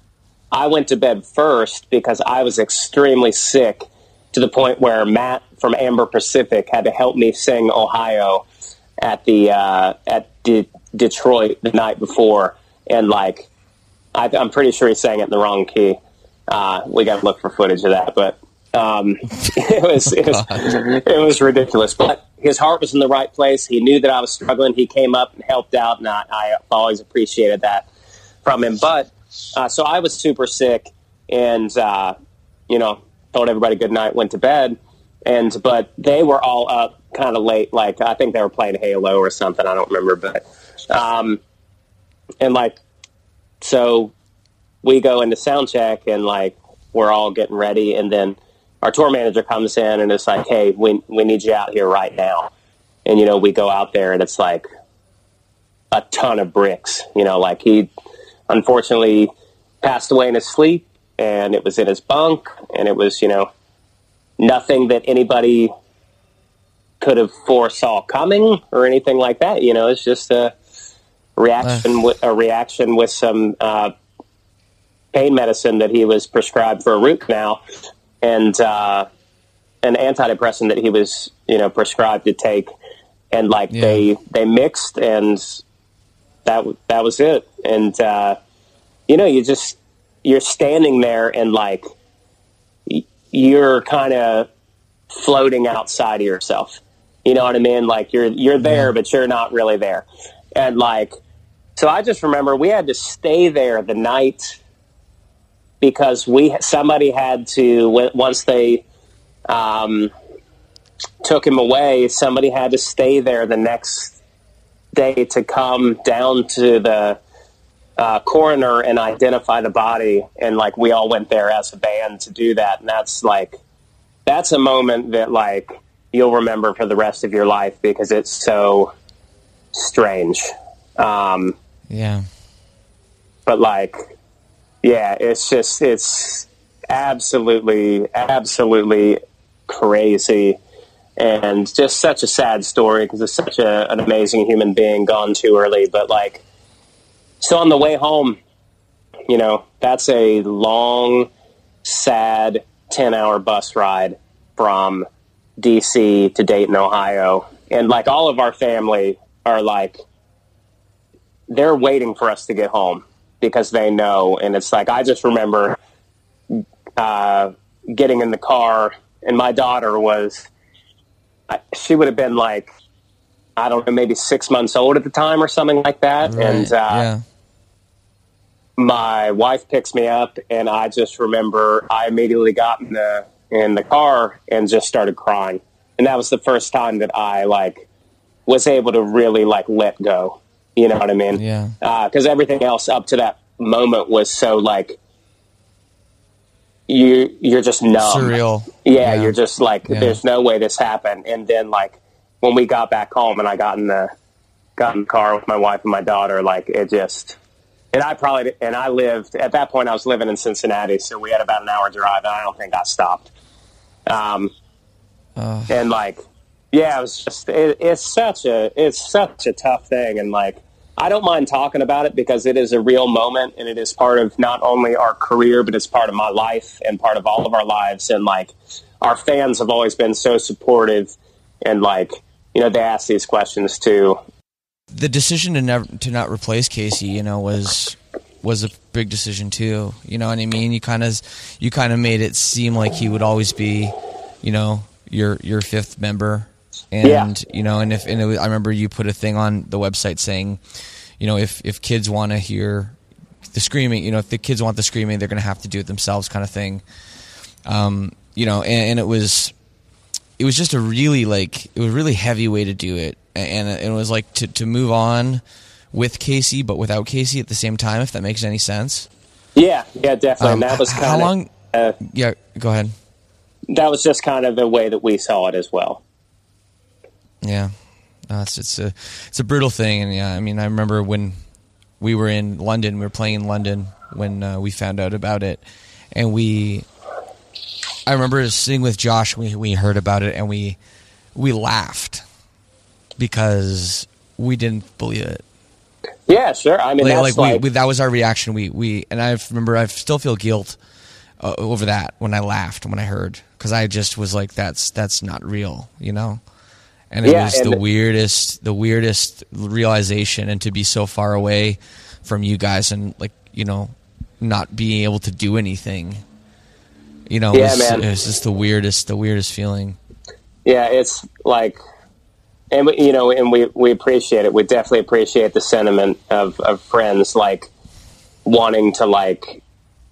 I went to bed first because I was extremely sick to the point where Matt from Amber Pacific had to help me sing Ohio at the uh, at De- Detroit the night before. And, like, I, I'm pretty sure he sang it in the wrong key. Uh, we got to look for footage of that, but um, it was it was, it was ridiculous. But his heart was in the right place. He knew that I was struggling. He came up and helped out, and I, I always appreciated that from him. But uh, so I was super sick, and uh, you know, told everybody good night, went to bed, and but they were all up kind of late. Like I think they were playing Halo or something. I don't remember, but um, and like so. We go into sound check and like we're all getting ready, and then our tour manager comes in and it's like, "Hey, we we need you out here right now." And you know, we go out there and it's like a ton of bricks. You know, like he unfortunately passed away in his sleep, and it was in his bunk, and it was, you know, nothing that anybody could have foresaw coming or anything like that. You know, it's just a reaction with a reaction with some. Uh, pain medicine that he was prescribed for a root canal, and uh, an antidepressant that he was, you know, prescribed to take, and like yeah. they they mixed, and that that was it. And uh, you know, you just you're standing there, and like you're kind of floating outside of yourself. You know what I mean? Like you're you're there, yeah. but you're not really there. And like, so I just remember we had to stay there the night. Because we somebody had to, once they um, took him away, somebody had to stay there the next day to come down to the uh, coroner and identify the body. And like we all went there as a band to do that. And that's like, that's a moment that like you'll remember for the rest of your life because it's so strange. Um,
yeah.
But like, yeah, it's just, it's absolutely, absolutely crazy and just such a sad story because it's such a, an amazing human being gone too early. But like, so on the way home, you know, that's a long, sad ten hour bus ride from D C to Dayton, Ohio. And like all of our family are like, they're waiting for us to get home. Because they know, and it's like I just remember uh, getting in the car, and my daughter was, she would have been like, I don't know, maybe six months old at the time or something like that.
Right,
and uh,
yeah.
my wife picks me up, and I just remember I immediately got in the in the car and just started crying, and that was the first time that I like was able to really like let go. You know what I mean?
Yeah.
Because uh, everything else up to that moment was so like you you're just numb.
Surreal.
Yeah,
yeah.
you're just like
yeah.
there's no way this happened. And then like when we got back home and I got in the got in the car with my wife and my daughter, like it just and I probably and I lived at that point I was living in Cincinnati, so we had about an hour drive, and I don't think I stopped. Um, uh. and like. Yeah, it was just, it, it's such a, it's such a tough thing. And like, I don't mind talking about it because it is a real moment, and it is part of not only our career, but it's part of my life and part of all of our lives. And like, our fans have always been so supportive, and like, you know, they ask these questions too.
The decision to never, to not replace Casey, you know, was, was a big decision too. You know what I mean? You kind of, you kind of made it seem like he would always be, you know, your, your fifth member. And, yeah. you know, and if, and it was, I remember you put a thing on the website saying, you know, if, if kids want to hear the screaming, you know, if the kids want the screaming, they're going to have to do it themselves kind of thing. Um, you know, and, and it was, it was just a really like it was a really heavy way to do it, and it was like to to move on with Casey but without Casey at the same time, if that makes any sense.
Yeah, yeah, definitely.
Um,
and that was kind
how
of,
long?
Uh,
yeah, go ahead.
That was just kind of the way that we saw it as well.
Yeah, no, it's it's a it's a brutal thing, and yeah, I mean, I remember when we were in London, we were playing in London when uh, we found out about it, and we. I remember sitting with Josh. We we heard about it and we we laughed because we didn't believe it.
Yeah, sure. I mean,
like,
that's
like,
like
we, we, that was our reaction. We we and I remember I still feel guilt uh, over that when I laughed when I heard, because I just was like, that's that's not real, you know. And it
yeah,
was
and
the,
the
weirdest the weirdest realization, and to be so far away from you guys and like you know not being able to do anything. You know,
yeah,
it was,
man.
it was just the weirdest, the weirdest feeling.
Yeah, it's like, and we, you know, and we, we appreciate it. We definitely appreciate the sentiment of, of friends, like, wanting to, like,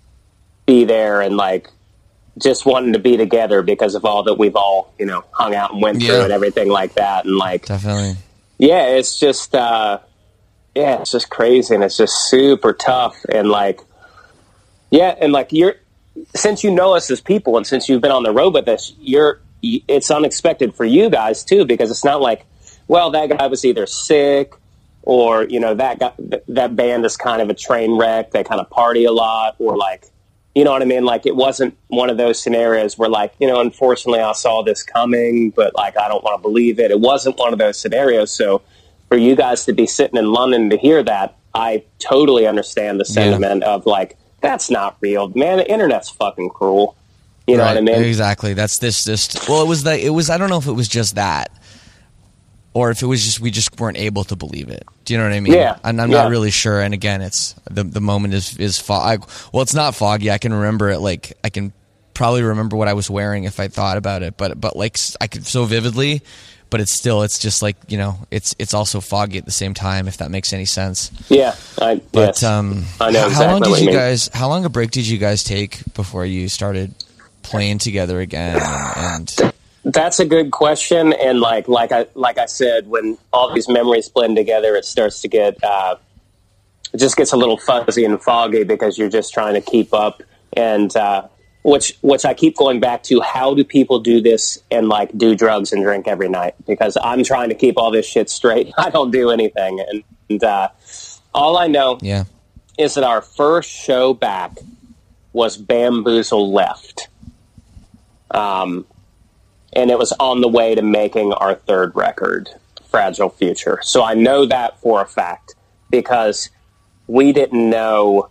be there and, like, just wanting to be together because of all that we've all, you know, hung out and went through
Yeah.
and everything like that. And, like,
Definitely.
yeah, it's just, uh, yeah, it's just crazy, and it's just super tough. And, like, yeah, and, like, you're, since you know us as people and since you've been on the road with us, you're it's unexpected for you guys too, because it's not like, well, that guy was either sick or, you know, that guy, that band is kind of a train wreck. They kind of party a lot, or like, you know what I mean? Like, it wasn't one of those scenarios where like, you know, unfortunately I saw this coming, but like, I don't want to believe it. It wasn't one of those scenarios. So for you guys to be sitting in London to hear that, I totally understand the sentiment yeah. of like, that's not real, man. The internet's fucking cruel. You know
right,
what I mean?
Exactly. That's this. Just well, it was that. It was. I don't know if it was just that, or if it was just we just weren't able to believe it. Do you know what I mean?
Yeah.
And I'm
yeah.
not really sure. And again, it's the the moment is is fog. Well, it's not foggy. I can remember it. Like I can probably remember what I was wearing if I thought about it. But but like I could so vividly. But it's still, it's just like, you know, it's it's also foggy at the same time, if that makes any sense.
Yeah, I,
but
yes.
um,
I know
how,
exactly
how long
what
did
you
you
mean.
guys? How long a break did you guys take before you started playing together again? And, and
that's a good question. And like like I like I said, when all these memories blend together, it starts to get uh, it just gets a little fuzzy and foggy because you're just trying to keep up. And uh, which which I keep going back to, how do people do this and like do drugs and drink every night? Because I'm trying to keep all this shit straight. I don't do anything. And, and uh, all I know
yeah.
is that our first show back was Bamboozle Left. Um, and it was on the way to making our third record, Fragile Future. So I know that for a fact because we didn't know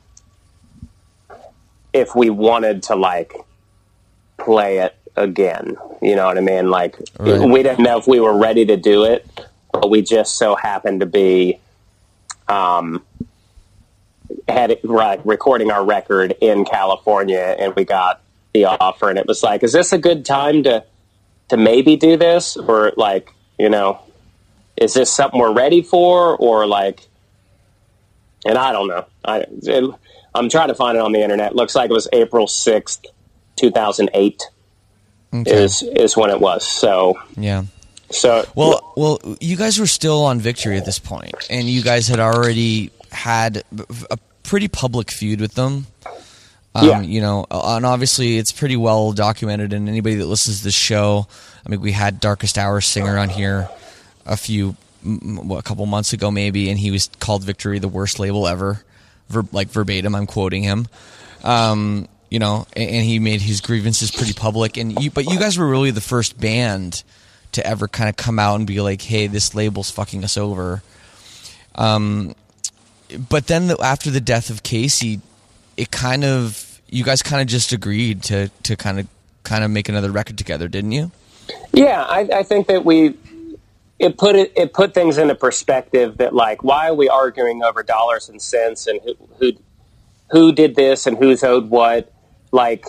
if we wanted to like play it again, you know what I mean? Like right. we didn't know if we were ready to do it, but we just so happened to be, um, had it right recording our record in California, and we got the offer, and it was like, is this a good time to, to maybe do this? Or like, you know, is this something we're ready for? Or like, and I don't know. I, it, I'm trying to find it on the internet. It looks like it was April sixth, two thousand eight okay. is, is when it was. So,
yeah.
So,
well, well, you guys were still on Victory at this point, and you guys had already had a pretty public feud with them. Um,
yeah.
You know, and obviously it's pretty well documented, and anybody that listens to this show, I mean, we had Darkest Hour singer on here a few, what, a couple months ago maybe, and he was called Victory the worst label ever. Ver, like verbatim, I'm quoting him. Um, you know, and, and he made his grievances pretty public. And you, but you guys were really the first band to ever kind of come out and be like, "Hey, this label's fucking us over." Um, but then the, after the death of Casey, it kind of you guys kind of just agreed to to kind of kind of make another record together, didn't you?
Yeah, I, I think that we. It put it, it put things into perspective that like, why are we arguing over dollars and cents and who, who, who did this and who's owed what? Like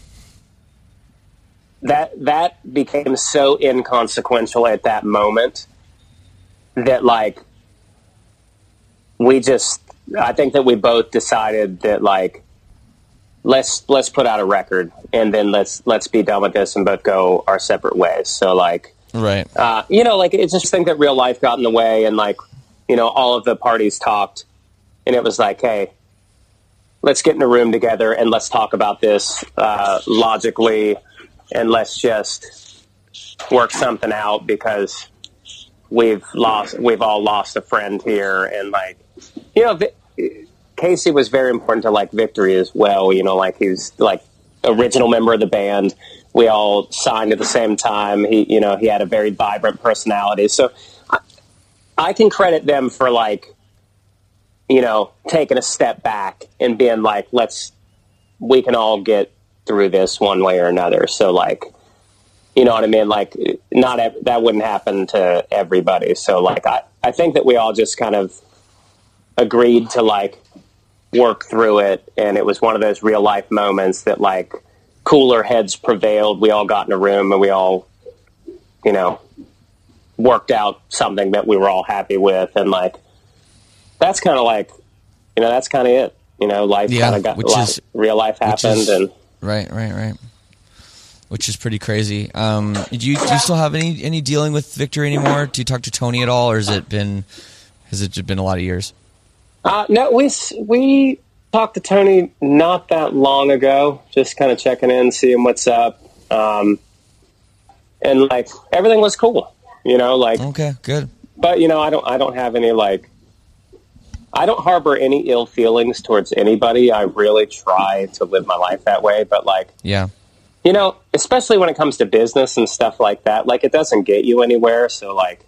that, that became so inconsequential at that moment that like, we just, I think that we both decided that like, let's let's put out a record, and then let's let's be done with this and both go our separate ways. So like,
right,
uh, you know, like it's just think that real life got in the way, and like, you know, all of the parties talked, and it was like, hey, let's get in a room together and let's talk about this uh, logically, and let's just work something out because we've lost, we've all lost a friend here, and like, you know. Casey was very important to like Victory as well. You know, like he's like original member of the band. We all signed at the same time. He, you know, he had a very vibrant personality. So I, I can credit them for like, you know, taking a step back and being like, let's, we can all get through this one way or another. So like, you know what I mean? Like not, ev- that wouldn't happen to everybody. So like, I, I think that we all just kind of agreed to like, work through it, and it was one of those real life moments that like cooler heads prevailed. We all got in a room and we all, you know, worked out something that we were all happy with, and like that's kind of like, you know, that's kind of it. You know, life
yeah,
kind of got
which
life,
is,
real life happened,
is,
and
right, right, right. Which is pretty crazy. Um, do you do you still have any any dealing with Victory anymore? Do you talk to Tony at all, or has it been has it been a lot of years?
Uh, no, we we talked to Tony not that long ago, just kind of checking in, seeing what's up, um, and like everything was cool, you know. Like
okay, good.
But you know, I don't I don't have any like I don't harbor any ill feelings towards anybody. I really try to live my life that way, but like
yeah,
you know, especially when it comes to business and stuff like that, like it doesn't get you anywhere. So like.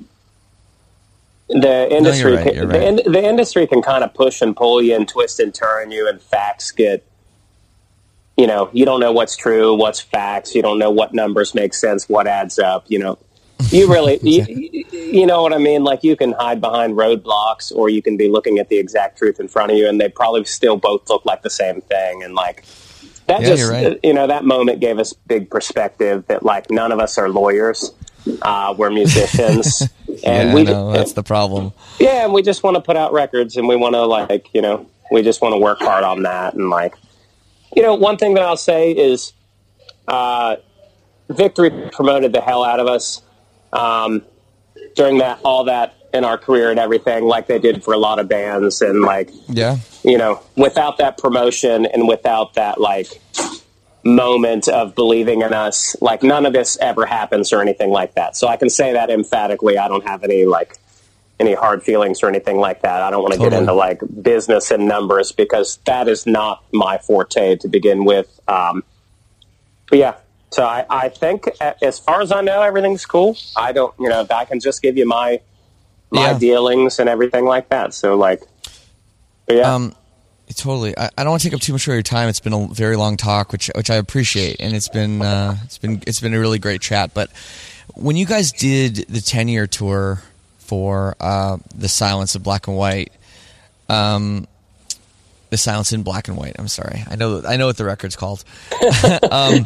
The industry,
no, you're right, you're right.
The, in, the industry can kind of push and pull you and twist and turn you, and facts get, you know, you don't know what's true, what's facts. You don't know what numbers make sense, what adds up. You know, you really, you, you know what I mean? Like you can hide behind roadblocks, or you can be looking at the exact truth in front of you, and they probably still both look like the same thing. And like that,
yeah,
just,
you're right.
you know, that moment gave us big perspective that like none of us are lawyers. Uh, we're musicians, and
yeah,
we
no, that's the problem.
Yeah, and we just want to put out records, and we want to like, you know, we just want to work hard on that, and like, you know, one thing that I'll say is, uh, Victory promoted the hell out of us um, during that all that in our career and everything, like they did for a lot of bands, and like,
yeah,
you know, without that promotion and without that like. moment of believing in us, like none of this ever happens or anything like that. So I can say that emphatically. I don't have any like any hard feelings or anything like that. I don't want to
totally.
get into like business and numbers because that is not my forte to begin with. Um, but yeah, so I, I think as far as I know, everything's cool. I don't, you know, I can just give you my my
yeah.
dealings and everything like that. So like, but yeah.
Um, Totally. I, I don't want to take up too much of your time. It's been a very long talk, which which I appreciate, and it's been uh, it's been it's been a really great chat. But when you guys did the ten year tour for uh, the Silence of Black and White, um, the Silence in Black and White. I'm sorry. I know I know what the record's called. um,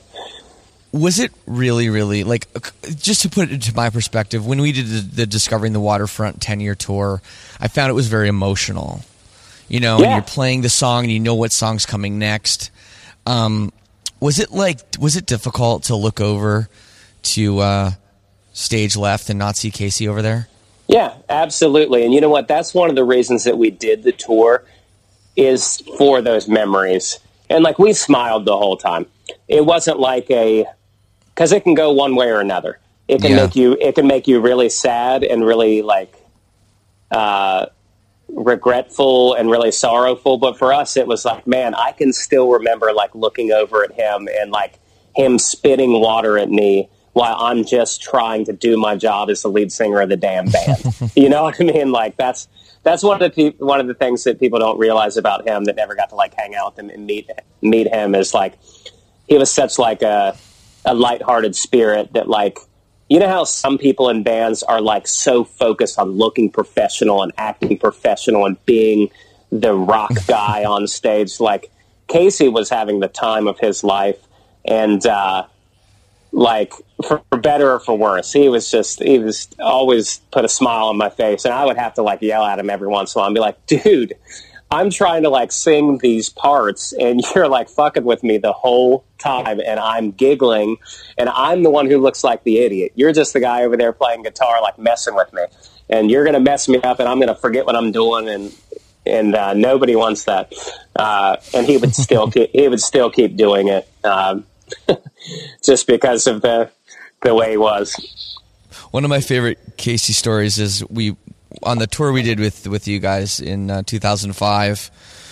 was it really, really like just to put it into my perspective? When we did the, the Discovering the Waterfront ten year tour, I found it was very emotional. You know,
yeah.
and you're playing the song and you know what song's coming next. Um, was it like, was it difficult to look over to uh, stage left and not see Casey over there?
Yeah, absolutely. And you know what? That's one of the reasons that we did the tour is for those memories. And like we smiled the whole time. It wasn't like a, because it can go one way or another. It can
yeah.
make you, it can make you really sad and really like, uh, regretful and really sorrowful, but for us it was like, man, I can still remember like looking over at him and like him spitting water at me while I'm just trying to do my job as the lead singer of the damn band. You know what I mean? Like that's that's one of the pe- one of the things that people don't realize about him that never got to like hang out with him and meet meet him is like he was such like a a lighthearted spirit that like, you know how some people in bands are like so focused on looking professional and acting professional and being the rock guy on stage. Like Casey was having the time of his life, and uh, like for, for better or for worse, he was just he was always put a smile on my face, and I would have to like yell at him every once in a while and be like, "Dude, I'm trying to like sing these parts and you're like fucking with me the whole time and I'm giggling and I'm the one who looks like the idiot. You're just the guy over there playing guitar, like messing with me, and you're going to mess me up and I'm going to forget what I'm doing. And, and, uh, nobody wants that. Uh, and he would still keep, he would still keep doing it. Um, just because of the, the way he was.
One of my favorite Casey stories is we, on the tour we did with, with you guys in uh, two thousand five,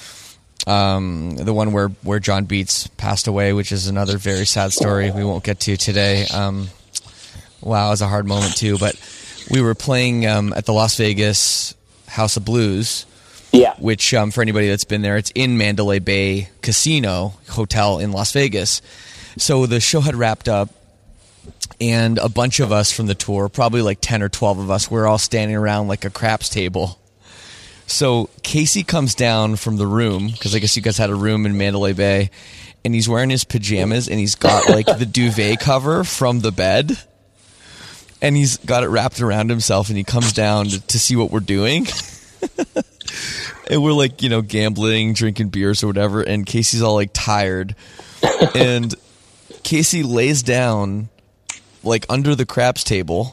um, the one where, where John Beats passed away, which is another very sad story we won't get to today. Um, wow, it was a hard moment too. But we were playing um, at the Las Vegas House of Blues,
yeah.
which um, for anybody that's been there, it's in Mandalay Bay Casino Hotel in Las Vegas. So the show had wrapped up, and a bunch of us from the tour, probably like ten or twelve of us, we're all standing around like a craps table. So Casey comes down from the room, because I guess you guys had a room in Mandalay Bay, and he's wearing his pajamas, and he's got like the duvet cover from the bed, and he's got it wrapped around himself, and he comes down to, to see what we're doing. And we're like, you know, gambling, drinking beers or whatever, and Casey's all like tired. And Casey lays down like under the craps table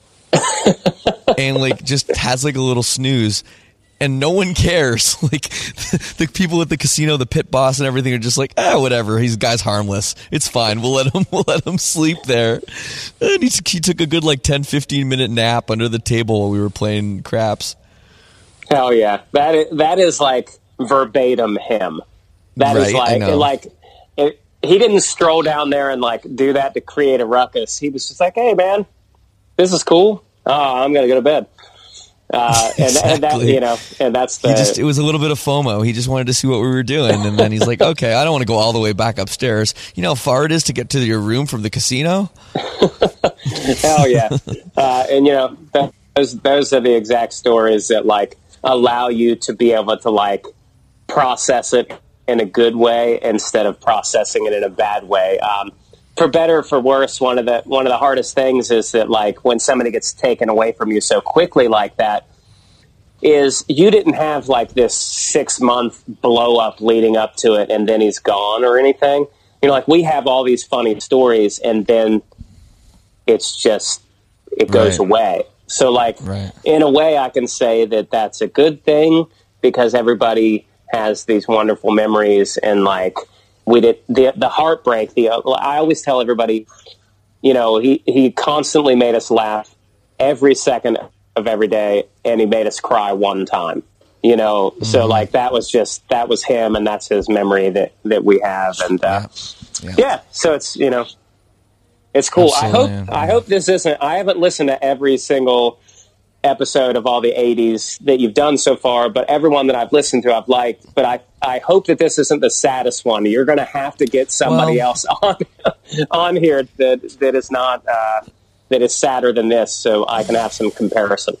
and like just has like a little snooze, and no one cares. Like the people at the casino, the pit boss and everything are just like, ah, whatever. He's guy's harmless. It's fine. We'll let him, we'll let him sleep there. And he, he took a good like ten, fifteen minute nap under the table while we were playing craps.
Hell yeah. That is, that is like verbatim him. That
Right,
is
I
like,
know.
like, it, he didn't stroll down there and like do that to create a ruckus. He was just like, "Hey, man, this is cool. Oh, I'm gonna go to bed." Uh, and, and that,
Exactly.
you know, and that's the.
He just, it was a little bit of FOMO. He just wanted to see what we were doing. And then he's like, okay, I don't want to go all the way back upstairs. You know how far it is to get to your room from the casino?
Hell yeah. Uh, and you know, that, those, those are the exact stories that like allow you to be able to like process it in a good way instead of processing it in a bad way. Um, for better or for worse, one of the one of the hardest things is that like when somebody gets taken away from you so quickly like that, is you didn't have like this six month blow up leading up to it and then he's gone or anything. You know, like we have all these funny stories and then it's just it goes
Right.
away. So like
Right.
in a way I can say that that's a good thing because everybody has these wonderful memories and like we did the the heartbreak. The I always tell everybody, you know, he he constantly made us laugh every second of every day, and he made us cry one time. You know, mm-hmm. so like that was just that was him, and that's his memory that that we have, and uh,
Yeah.
yeah. yeah. So it's you know, it's cool.
Absolutely,
I hope
yeah.
I hope this isn't. I haven't listened to every single episode of all the eighties that you've done so far, but everyone that I've listened to I've liked, but I, I hope that this isn't the saddest one. You're going to have to get somebody
Well,
else on on here that that is not uh, that is sadder than this, so I can have some comparison.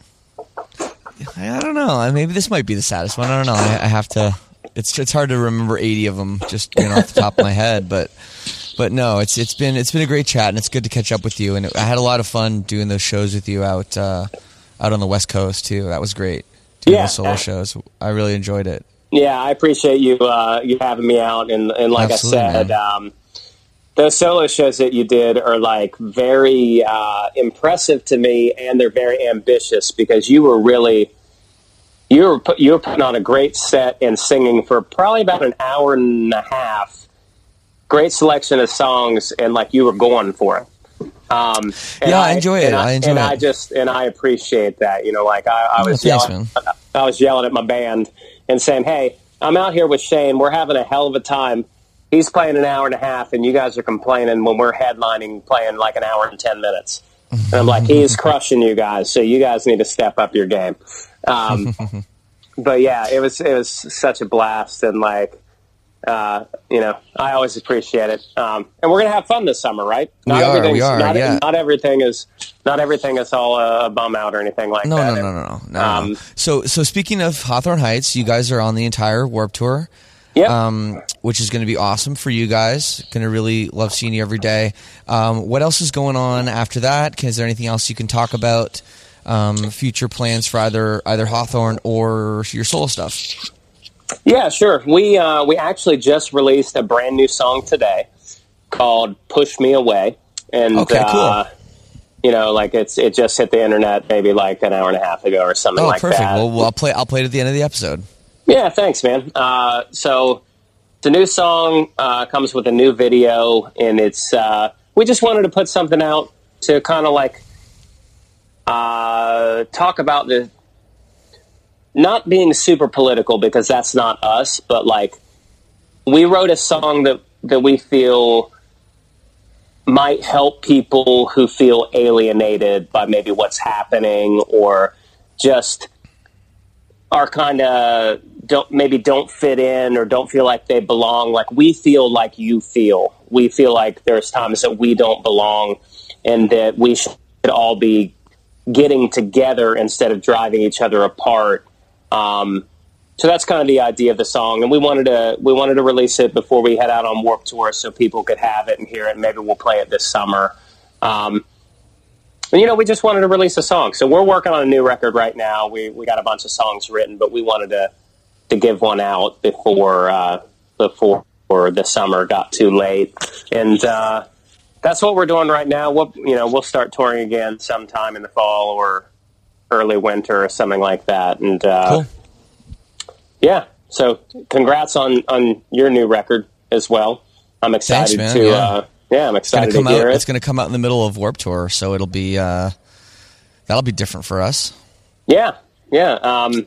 I don't know. Maybe this might be the saddest one. I don't know. I, I have to. It's it's hard to remember eighty of them just you know off the top of my head, but but no, it's it's been it's been a great chat, and it's good to catch up with you. And I had a lot of fun doing those shows with you out uh, out on the West Coast too. That was great. Doing
Yeah.
those solo shows, I really enjoyed it.
Yeah, I appreciate you uh, you having me out, and and like
Absolutely,
I said,
man.
um, those solo shows that you did are like very uh, impressive to me, and they're very ambitious because you were really you were put, you were putting on a great set and singing for probably about an hour and a half. Great selection of songs, and like you were going for it. Um, and
Yeah, I enjoy it.
and
I enjoy
and
it.
I just and I appreciate that. You know, like I, I
Oh,
was
thanks,
yelling,
man.
I was yelling at my band and saying, "Hey, I'm out here with Shane. We're having a hell of a time. He's playing an hour and a half, and you guys are complaining when we're headlining, playing like an hour and ten minutes." And I'm like, "He's crushing you guys, so you guys need to step up your game." Um, but yeah, it was it was such a blast, and like. Uh, you know, I always appreciate it. Um, and we're gonna have fun this summer, right?
We are,
everything's-
we are,
Not,
yeah.
not everything is, not everything is all a, a bum out or anything like
No,
that.
no, no, no, no, no.
Um,
no. So, so speaking of Hawthorne Heights, you guys are on the entire Warped Tour,
Yep.
um, which is going to be awesome for you guys. Going to really love seeing you every day. Um, what else is going on after that? Can, is there anything else you can talk about? Um, future plans for either either Hawthorne or your solo stuff?
Yeah, sure. We uh, we actually just released a brand new song today called "Push Me Away," and
okay, cool.
Uh, you know, like it's it just hit the internet maybe like an hour and a half ago or something
oh,
like
perfect.
that.
Well, well, I'll play. I'll play it at the end of the episode.
Yeah, thanks, man. Uh, so the new song uh, comes with a new video, and it's uh, we just wanted to put something out to kind of like uh, talk about the not being super political, because that's not us, but like we wrote a song that that we feel might help people who feel alienated by maybe what's happening, or just are kind of don't maybe don't fit in or don't feel like they belong. Like we feel like you feel. We feel like there's times that we don't belong, and that we should all be getting together instead of driving each other apart. Um, so that's kind of the idea of the song, and we wanted to we wanted to release it before we head out on Warped Tour, so people could have it and hear it. Maybe we'll play it this summer. Um, and you know, we just wanted to release a song. So we're working on a new record right now. We we got a bunch of songs written, but we wanted to to give one out before uh, before the summer got too late, and uh, that's what we're doing right now. We'll you know we'll start touring again sometime in the fall or early winter or something like that. And uh,
cool.
Yeah, so congrats on, on your new record as well. I'm excited
Thanks, man.
to
yeah.
Uh, yeah, I'm excited
to
to hear
out,
it.
It's going to come out in the middle of Warped Tour, so it'll be uh, that'll be different for us.
Yeah, yeah, um,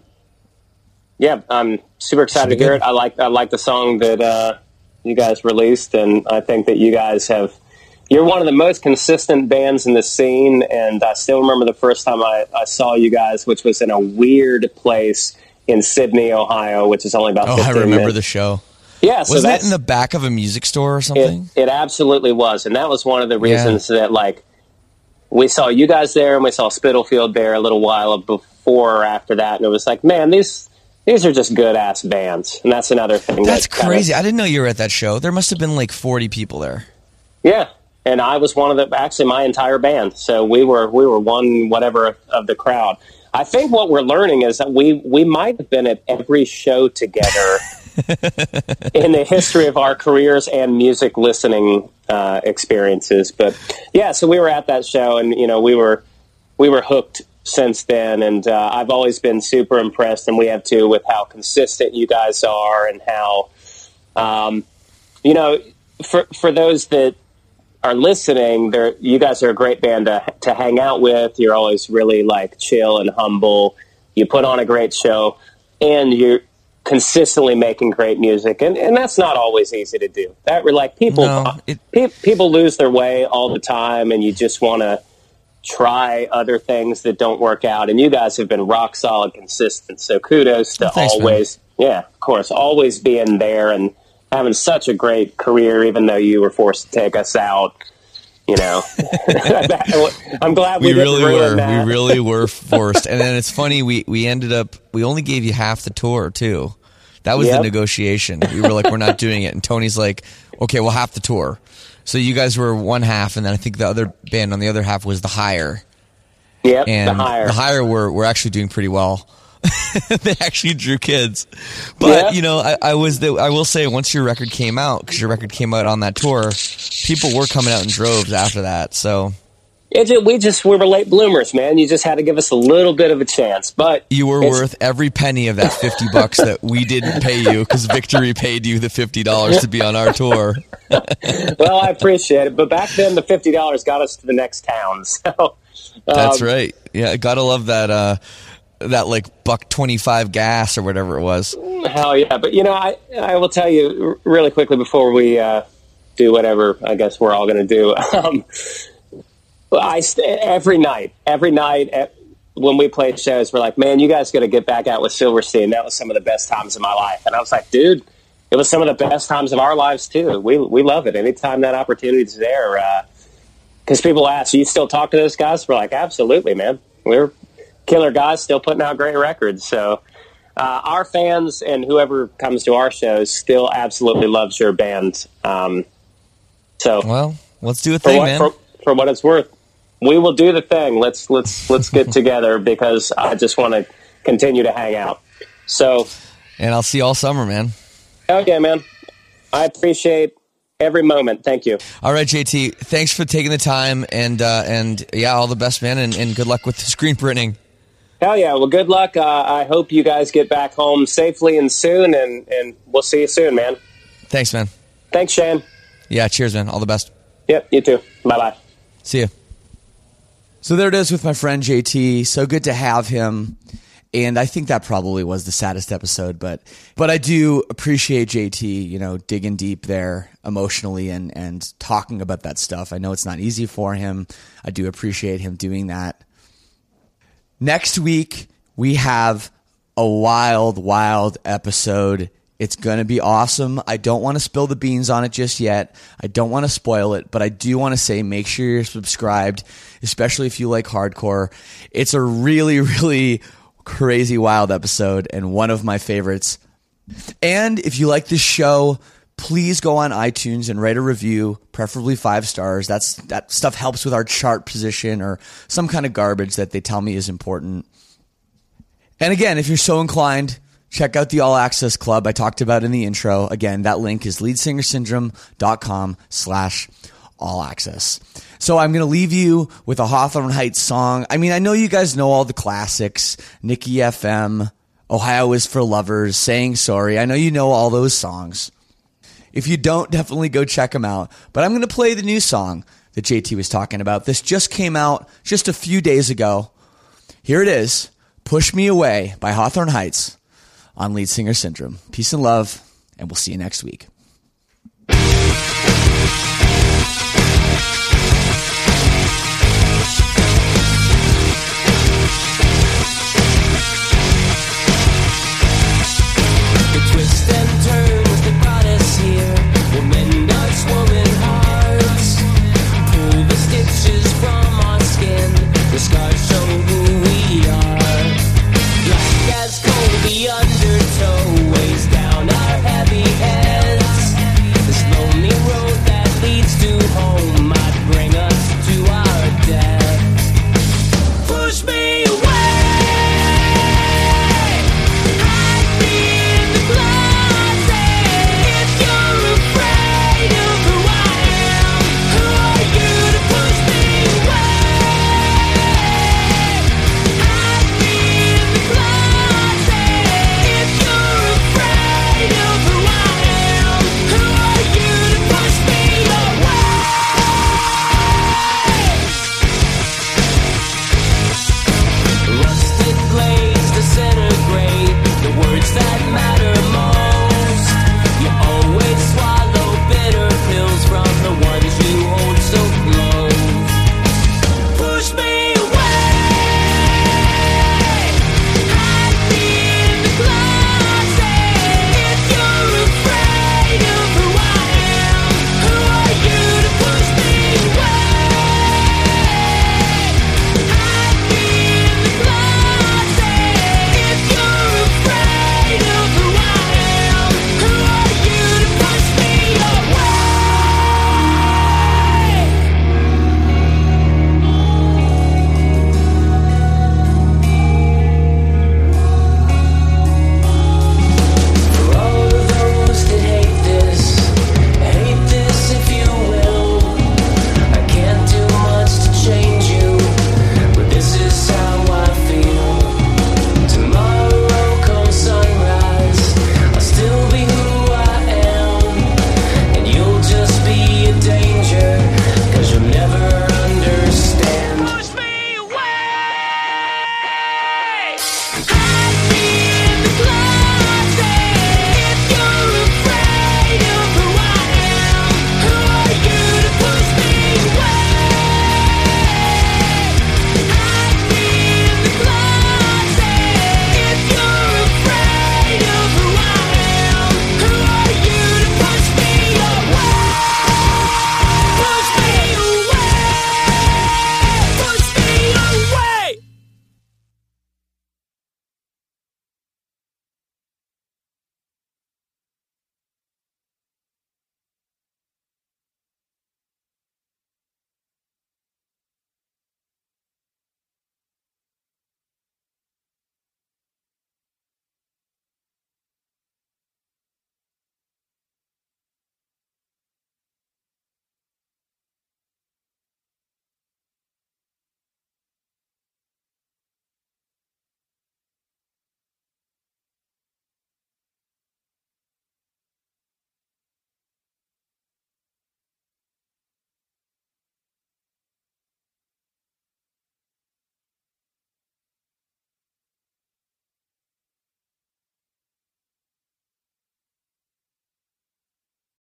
yeah. I'm super excited to hear
good.
it. I like I like the song that uh, you guys released, and I think that you guys have. You're one of the most consistent bands in the scene, and I still remember the first time I, I saw you guys, which was in a weird place in Sydney, Ohio, which is only about
Oh,
fifteen
I remember
minutes.
the show.
Yeah, so
Wasn't
that's,
it in the back of a music store or something?
It, it absolutely was, and that was one of the reasons yeah. that, like, we saw you guys there, and we saw Spitalfield there a little while before or after that, and it was like, man, these these are just good-ass bands, and that's another thing.
That's
that
crazy.
Kinda,
I didn't know you were at that show. There must have been, like, forty people there.
Yeah. And I was one of the, actually my entire band. So we were, we were one, whatever of the crowd. I think what we're learning is that we, we might have been at every show together in the history of our careers and music listening uh, experiences. But yeah, so we were at that show, and, you know, we were, we were hooked since then. And uh, I've always been super impressed, and we have too, with how consistent you guys are, and how, um, you know, for, for those that are listening, there, you guys are a great band to, to hang out with. You're always really like chill and humble. You put on a great show, and you're consistently making great music. And, and that's not always easy to do. That we're like people,
no, it,
pe- people lose their way all the time, and you just want to try other things that don't work out. And you guys have been rock solid, consistent. So kudos to
thanks,
always, man. yeah, of course, always being there and having such a great career, even though you were forced to take us out. You know, I'm glad we,
we
didn't
really
ruin
were.
that.
We really were forced. And then it's funny, we, we ended up, we only gave you half the tour too. That was
Yep.
the negotiation. We were like, we're not doing it. And Tony's like, okay, well, half the tour. So you guys were one half, and then I think the other band on the other half was the Higher.
Yep,
And
the Higher.
the Higher were, were actually doing pretty well. They actually drew kids. But,
Yeah.
you know, I, I was the, I will say, once your record came out, because your record came out on that tour, people were coming out in droves after that. So
It just, we just we were late bloomers, man. You just had to give us a little bit of a chance. But
you were
it's-
worth every penny of that fifty bucks that we didn't pay you, because Victory paid you the fifty dollars to be on our tour.
Well, I appreciate it. But back then, the fifty dollars got us to the next town. So um,
That's right. Yeah, gotta love that. Uh, that like buck twenty-five gas or whatever it was.
Hell yeah. But, you know, I, I will tell you r- really quickly before we uh, do whatever I guess we're all going to do. Um, I st- every night, every night at, when we played shows, we're like, man, you guys got to get back out with Silverstein. That was some of the best times of my life. And I was like, dude, it was some of the best times of our lives too. We we love it. Anytime that opportunity is there. Because uh, people ask, you still talk to those guys? We're like, absolutely, man. We're killer guys still putting out great records. So uh, our fans and whoever comes to our shows still absolutely loves your band. Um, so
Well, let's do a
for
thing,
what,
man.
for, for what it's worth, we will do the thing. Let's let's let's get together, because I just want to continue to hang out. So
And I'll see you all summer, man.
Okay, man. I appreciate every moment. Thank you.
All right, J T. Thanks for taking the time, and uh, and yeah, all the best, man, and, and good luck with the screen printing.
Hell yeah. Well, good luck. Uh, I hope you guys get back home safely and soon, and, and we'll see you soon, man.
Thanks, man.
Thanks, Shane.
Yeah, cheers, man. All the best.
Yep, you too. Bye-bye.
See you. So there it is with my friend J T. So good to have him. And I think that probably was the saddest episode, but but I do appreciate J T, you know, digging deep there emotionally and, and talking about that stuff. I know it's not easy for him. I do appreciate him doing that. Next week, we have a wild, wild episode. It's going to be awesome. I don't want to spill the beans on it just yet. I don't want to spoil it, but I do want to say make sure you're subscribed, especially if you like hardcore. It's a really, really crazy, wild episode and one of my favorites. And if you like this show, please go on iTunes and write a review, preferably five stars. That's that stuff helps with our chart position or some kind of garbage that they tell me is important. And again, if you're so inclined, check out the All Access Club I talked about in the intro. Again, that link is leadsingersyndrome.com slash all access. So I'm going to leave you with a Hawthorne Heights song. I mean, I know you guys know all the classics, Nikki F M, Ohio is for Lovers, Saying Sorry. I know you know all those songs. If you don't, definitely go check them out. But I'm going to play the new song that J T was talking about. This just came out just a few days ago. Here it is, Push Me Away by Hawthorne Heights on Lead Singer Syndrome. Peace and love, and we'll see you next week.